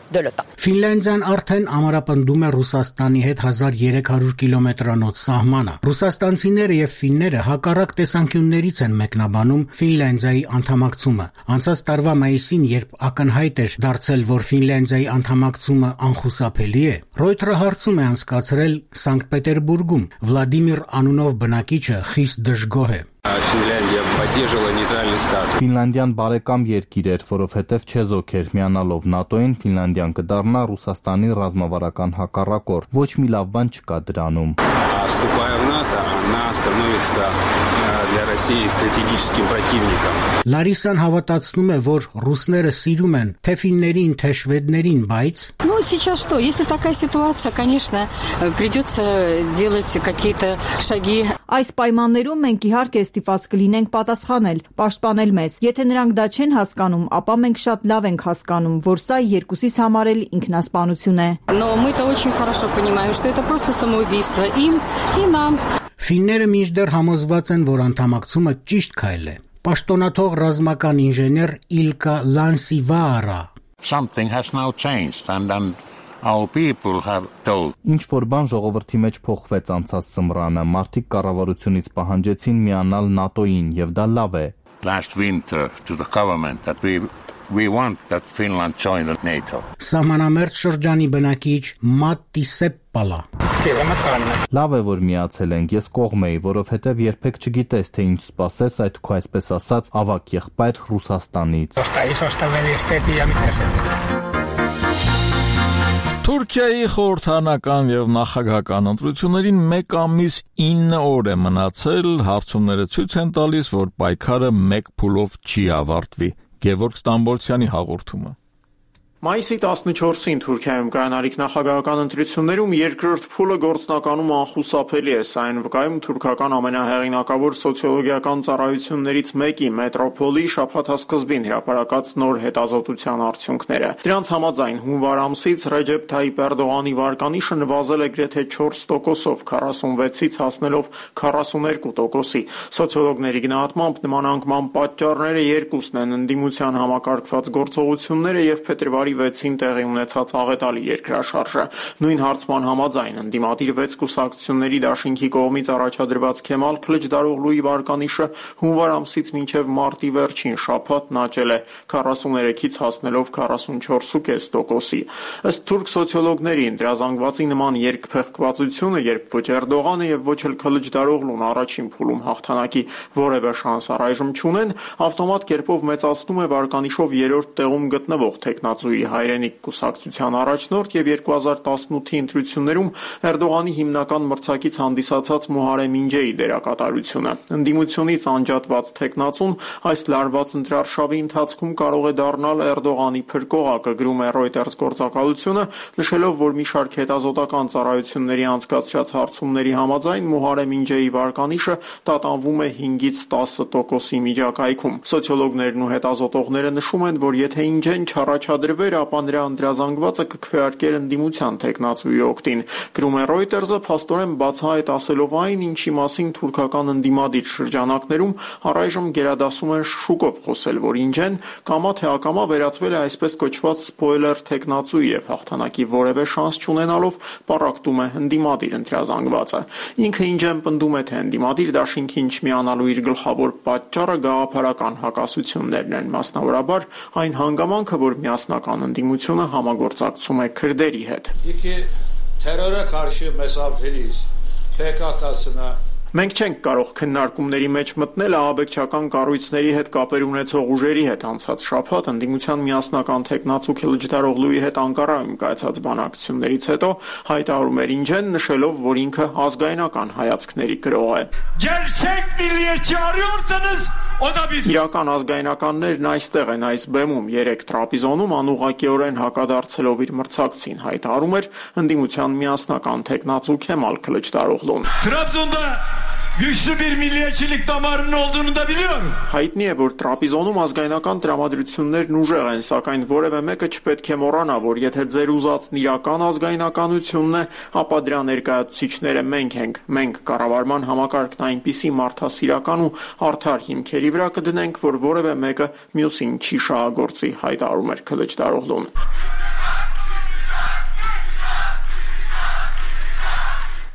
de l'OTAN. Ֆինլանդիան արդեն ամրապնդում է Ռուսաստանի հետ հազար երեք հարյուր կիլոմետրանոց սահմանը։ Ռուսաստանցիները եւ ֆինները հակառակ տեսանկյուններից են մեկնաբանում Ֆինլանդիայի անդամակցումը։ Անցած տարվա մայիսին, երբ ակնհայտ էր դարձել, որ Ֆինլանդիայի անդամակցումը անխուսափելի է, Reuters հարցում է անցկացրել Սանկտ Պետերբուրգում։ Վլադիմիր անունով բնակիչը խիստ դժգոհ է։ Ֆինլանդիան բարեկամ երկիր էր, որովհետև չեզոք էր միանալով ՆԱՏՕ-ին, Ֆինլանդիան կդառնա Ռուսաստանի ռազմավարական հակառակորդ։ Ոչ մի լավ բան չկա դրանում։ Լարիսան հավատացնում է, որ ռուսները սիրում են թե ֆիններին, թե շվեդներին, բայց Ну, сейчас что? Если такая ситуация, конечно, придется делать какие-то шаги. Այս պայմաններում մենք իհարկե ստիպված կլինենք պատասխանել, պաշտպանել մեզ։ Եթե նրանք դա չեն հասկանում, ապա մենք շատ լավ ենք հասկանում, որ սա երկուսիս համար էլ ինքնասպանություն է։ Но мы-то очень хорошо понимаем, что это просто самоубийство им и нам. Ֆինները մինչդեռ համոզված են, որ անդամակցումը ճիշտ քայլ է։ Պաշտոնաթող ռազմական ինժեներ Իլկա Լանսիվարա Something has now changed and then our people have told. Ինչ որ բան ժողովրդի մեջ փոխվեց անցած սմռանը, մարդիկ կառավարությունից պահանջեցին միանալ ՆԱՏՕ-ին, եւ դա լավ է։ Last winter to the government that we we want that Finland join the NATO. Սահմանամերձ շրջանի բնակիչ Մատտի Սեպպալա Լավ է, որ միացել ենք, ես կողմ էի, որովհետև երբեք չգիտես, թե ինչ սպասես այդ քո այսպես ասած ավակ եղբայր Ռուսաստանից։ Թուրքիայի խորհրդանական եւ նախագահական ընտրություններին մեկ ամիս ինը օր է մնացել, հարցումները ցույց են տալիս, որ պայքարը մեկ փուլով չի ավարտվի։ Գևորգ Ստամբոլցյանի հաղորդումը։ Մայիսի տասնչորսին Թուրքիայում կայանալիք նախագահական ընտրություններում երկրորդ փուլը գործնականում անխուսափելի է, սա այն վկայում թուրքական ամենահեղինակավոր սոցիոլոգիական ծառայություններից մեկի Մետրոպոլի շաբաթասկզբին հրապարակած նոր հետազոտության արդյունքները։ Դրանց համաձայն հունվար ամսից Ռեջեփ Թայիփ Էրդողանի վարկանիշը նվազել է գրեթե չորս տոկոսով, քառասունվեցից հասնելով քառասուներկու տոկոսի։ Սոցիոլոգների գնահատմամբ նման անկման պատճառները երկուսն են՝ ընդդիմության համակարգված գործողությունները եւ փետրվարի վեցին տեղի ունեցած աղետալի երկրաշարժը։ Նույն հարցման համաձայն ընդդիմադիր վեց կուսակցությունների դաշինքի կողմից առաջադրված Քեմալ Քլիչդարօղլուի վարկանիշը հունվար ամսից մինչև մարտի վերջին շաբաթ աճել է քառասուներեքից հասնելով քառասունչորս կես տոկոսի։ Ըստ թուրք սոցիոլոգների, դրազանգվածի նման երկփեղկվածությունը, երբ ոչ Էրդողանը եւ ոչ էլ Քլիչդարօղլուն առաջին փուլում հաղթանակի որևէ շանս առայժմ չունեն, ավտոմատ կերպով մեծացնում է վարկանիշով երրորդ տեղում գտնվող տեխնացուի հայրենիք կուսակցության առաջնորդ եւ երկու հազար տասնութի ընտրություններում Էրդողանի հիմնական մրցակից հանդիսացած Մուհարեմ Ինջեի դերակատարությունը։ Ընդդիմությունից անջատված տեխնացուն այս լարված ընտրարշավի ընթացքում կարող է դառնալ Էրդողանի փրկողակը, գրում է Reuters գործակալությունը, նշելով, որ մի շարք հետազոտական ծառայությունների անցկացրած հարցումների համաձայն Մուհարեմ Ինջեի վարկանիշը տատանվում է հինգից տասը տոկոսի միջակայքում։ Սոցիոլոգներն ու հետազոտողները նշում են, որ եթե Ինջեն չառաջադրվեր, ապա նրա ընտրազանգվածը կքվեարկեր ընդդիմության տեխնացուի օգտին։ Գրում է Reuters-ը, փաստորեն բացահայտ ասելով այն, ինչի մասին թուրքական ընդդիմադիր շրջանակներում առայժմ գերադասում են շուկով խոսել, որ Ինջեն կամա թե ակամա վերածվել է այսպես կոչված սպոյլեր տեխնացուի եւ հաղթանակի որևէ շանս չունենալով պառակտում է ընդդիմադիր ընտրազանգվածը։ Ինքը Ինջեն պնդում է, թե ընդդիմադիր դաշինքին չմիանալու իր գլխավոր պատճառը գաղափարական հակասություններն են, մասնավորաբար այն հանգամանքը, որ միասնական ընդդիմությունը համագործակցում է քրդերի հետ։ Մենք չենք կարող քննարկումների մեջ մտնել ահաբեկչական կառույցների հետ կապեր ունեցող ուժերի հետ անցած շաբաթ ընդդիմության միասնական տեխնացու Քլիչդարօղլուի հետ Անկարայում կայացած բանակցություններից հետո հայտարարում էր Ինջեն, նշելով, որ ինքը ազգայնական հայացքների կրող է։ Իրական ազգայնականներն այստեղ են, այս բեմում, երեք տրապիզոնում անուղղակիորեն հակադարձելով իր մրցակցին, հայտարարում էր ընդդիմության միասնական տեխնացու Քեմալ Քլիչդարօղլուն։ Güçlü bir milliyetçilik damarının olduğunu da biliyorum. Հայտնի է, որ տրապիզոնում ազգայնական տրամադրություններն ուժեղ են, սակայն որևէ մեկը չպետք է մոռանա, որ եթե ձեր ուզածն իրական ազգայնականությունն է, ապա դրա ներկայացուցիչները մենք ենք։ Մենք կառավարման համակարգն այնպիսի մարդասիրական ու արդար հիմքերի վրա կդնենք, որ որևէ մեկը մյուսին չի շահագործի, հայտարարում էր Քլիչդարօղլուն։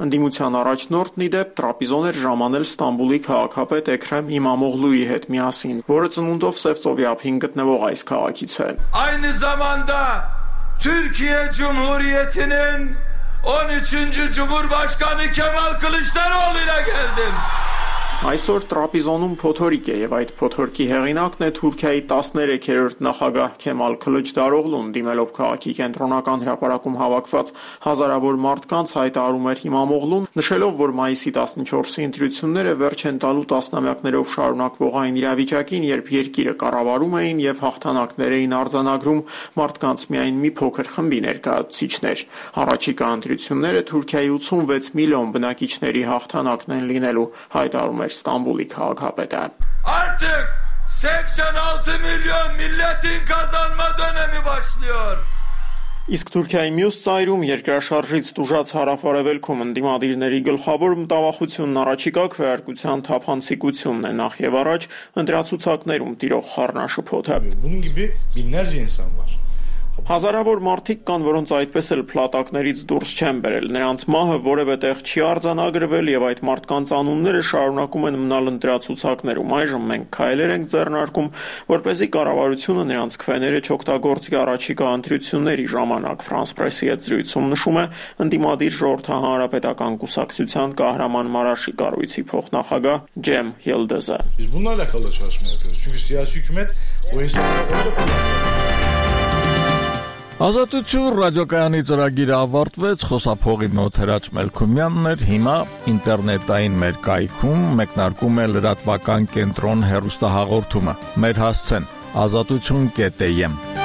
Ընդդիմության առաջնորդն ի դեպ տրապիզոն էր ժամանել Ստամբուլի քաղաքապետ Էքրեմ İmamoğlu'ի հետ միասին, որը ծնունդով Սևծովի ափին գտնվող այս քաղաքից է։ Aynı zamanda Türkiye Cumhuriyeti'nin on üçüncü Cumhurbaşkanı Kemal Kılıçdaroğlu'yla geldim. Այսօր տրապիզոնում փոթորիկ է եւ այդ փոթորկի հեղինակն է Թուրքիայի տասներեքերորդ նախագահ Քեմալ Քլիչդարօղլուն, դիմելով քաղաքի կենտրոնական հրապարակում հավաքված հազարավոր մարդկանց հայտարարում էր Իմամօղլուն, նշելով, որ մայիսի տասնչորսի ընտրությունները վերջ են տալու տասնամյակներով շարունակվող այն իրավիճակին, երբ երկիրը կառավարում էին եւ հաղթանակներ էին արձանագրում մարդկանց միայն մի փոքր խմբի ներկայացուցիչներ։ Առաջիկա ընտրությունները Թուրքիայի ութսունվեց միլիոն բնակիչների հաղթանակն են լինելու, հայտարարում Ստամբուլի քաղաքապետը։ Artık seksen altı milyon milletin kazanma dönemi başlıyor. Իսկ Թուրքիայի մյուս ծայրում երկրաշարժից տուժած հարավարևելքում ընդդիմադիրների գլխավոր մտավախությունն առաջիկա քվեարկության թափանցիկությունն է նախ եւ առաջ ընտրացուցակներում տիրող խառնաշփոթը։ Bunun gibi binlerce insan var. Հազարավոր մարդիկ կան, որոնց այդպես էլ փլատակներից դուրս չեն բերել։ Նրանց մահը որևէ տեղ չի արձանագրվել եւ այդ մարդկանց անունները շարունակում են մնալ ընտրացուցակներում։ Այժմ մենք քայլեր ենք ձեռնարկում, որպեսզի կառավարությունը նրանց քվեները չօգտագործի առաջիկա ընտրությունների ժամանակ։ Ֆրանս Պրեսի հետ զրույցում նշում է ընդդիմադիր ժողովրդահանրապետական կուսակցության Կահրաման Մարաշի կառույցի փոխնախագահ Ջեմ Yıldızı. Biz bununla alakalı çalışma yapıyoruz. Çünkü siyasi hükümet o insanları orada kullanıyor. Ազատություն ռադիոկայանի ծրագիրը ավարտվեց, խոսափողի մոտ Հրաչ Մելքումյանն էր, հիմա ինտերնետային մեր կայքում մեկնարկում է լրատվական կենտրոն հեռուստահաղորդումը։ Մեր հասցեն ազատություն կետ էմ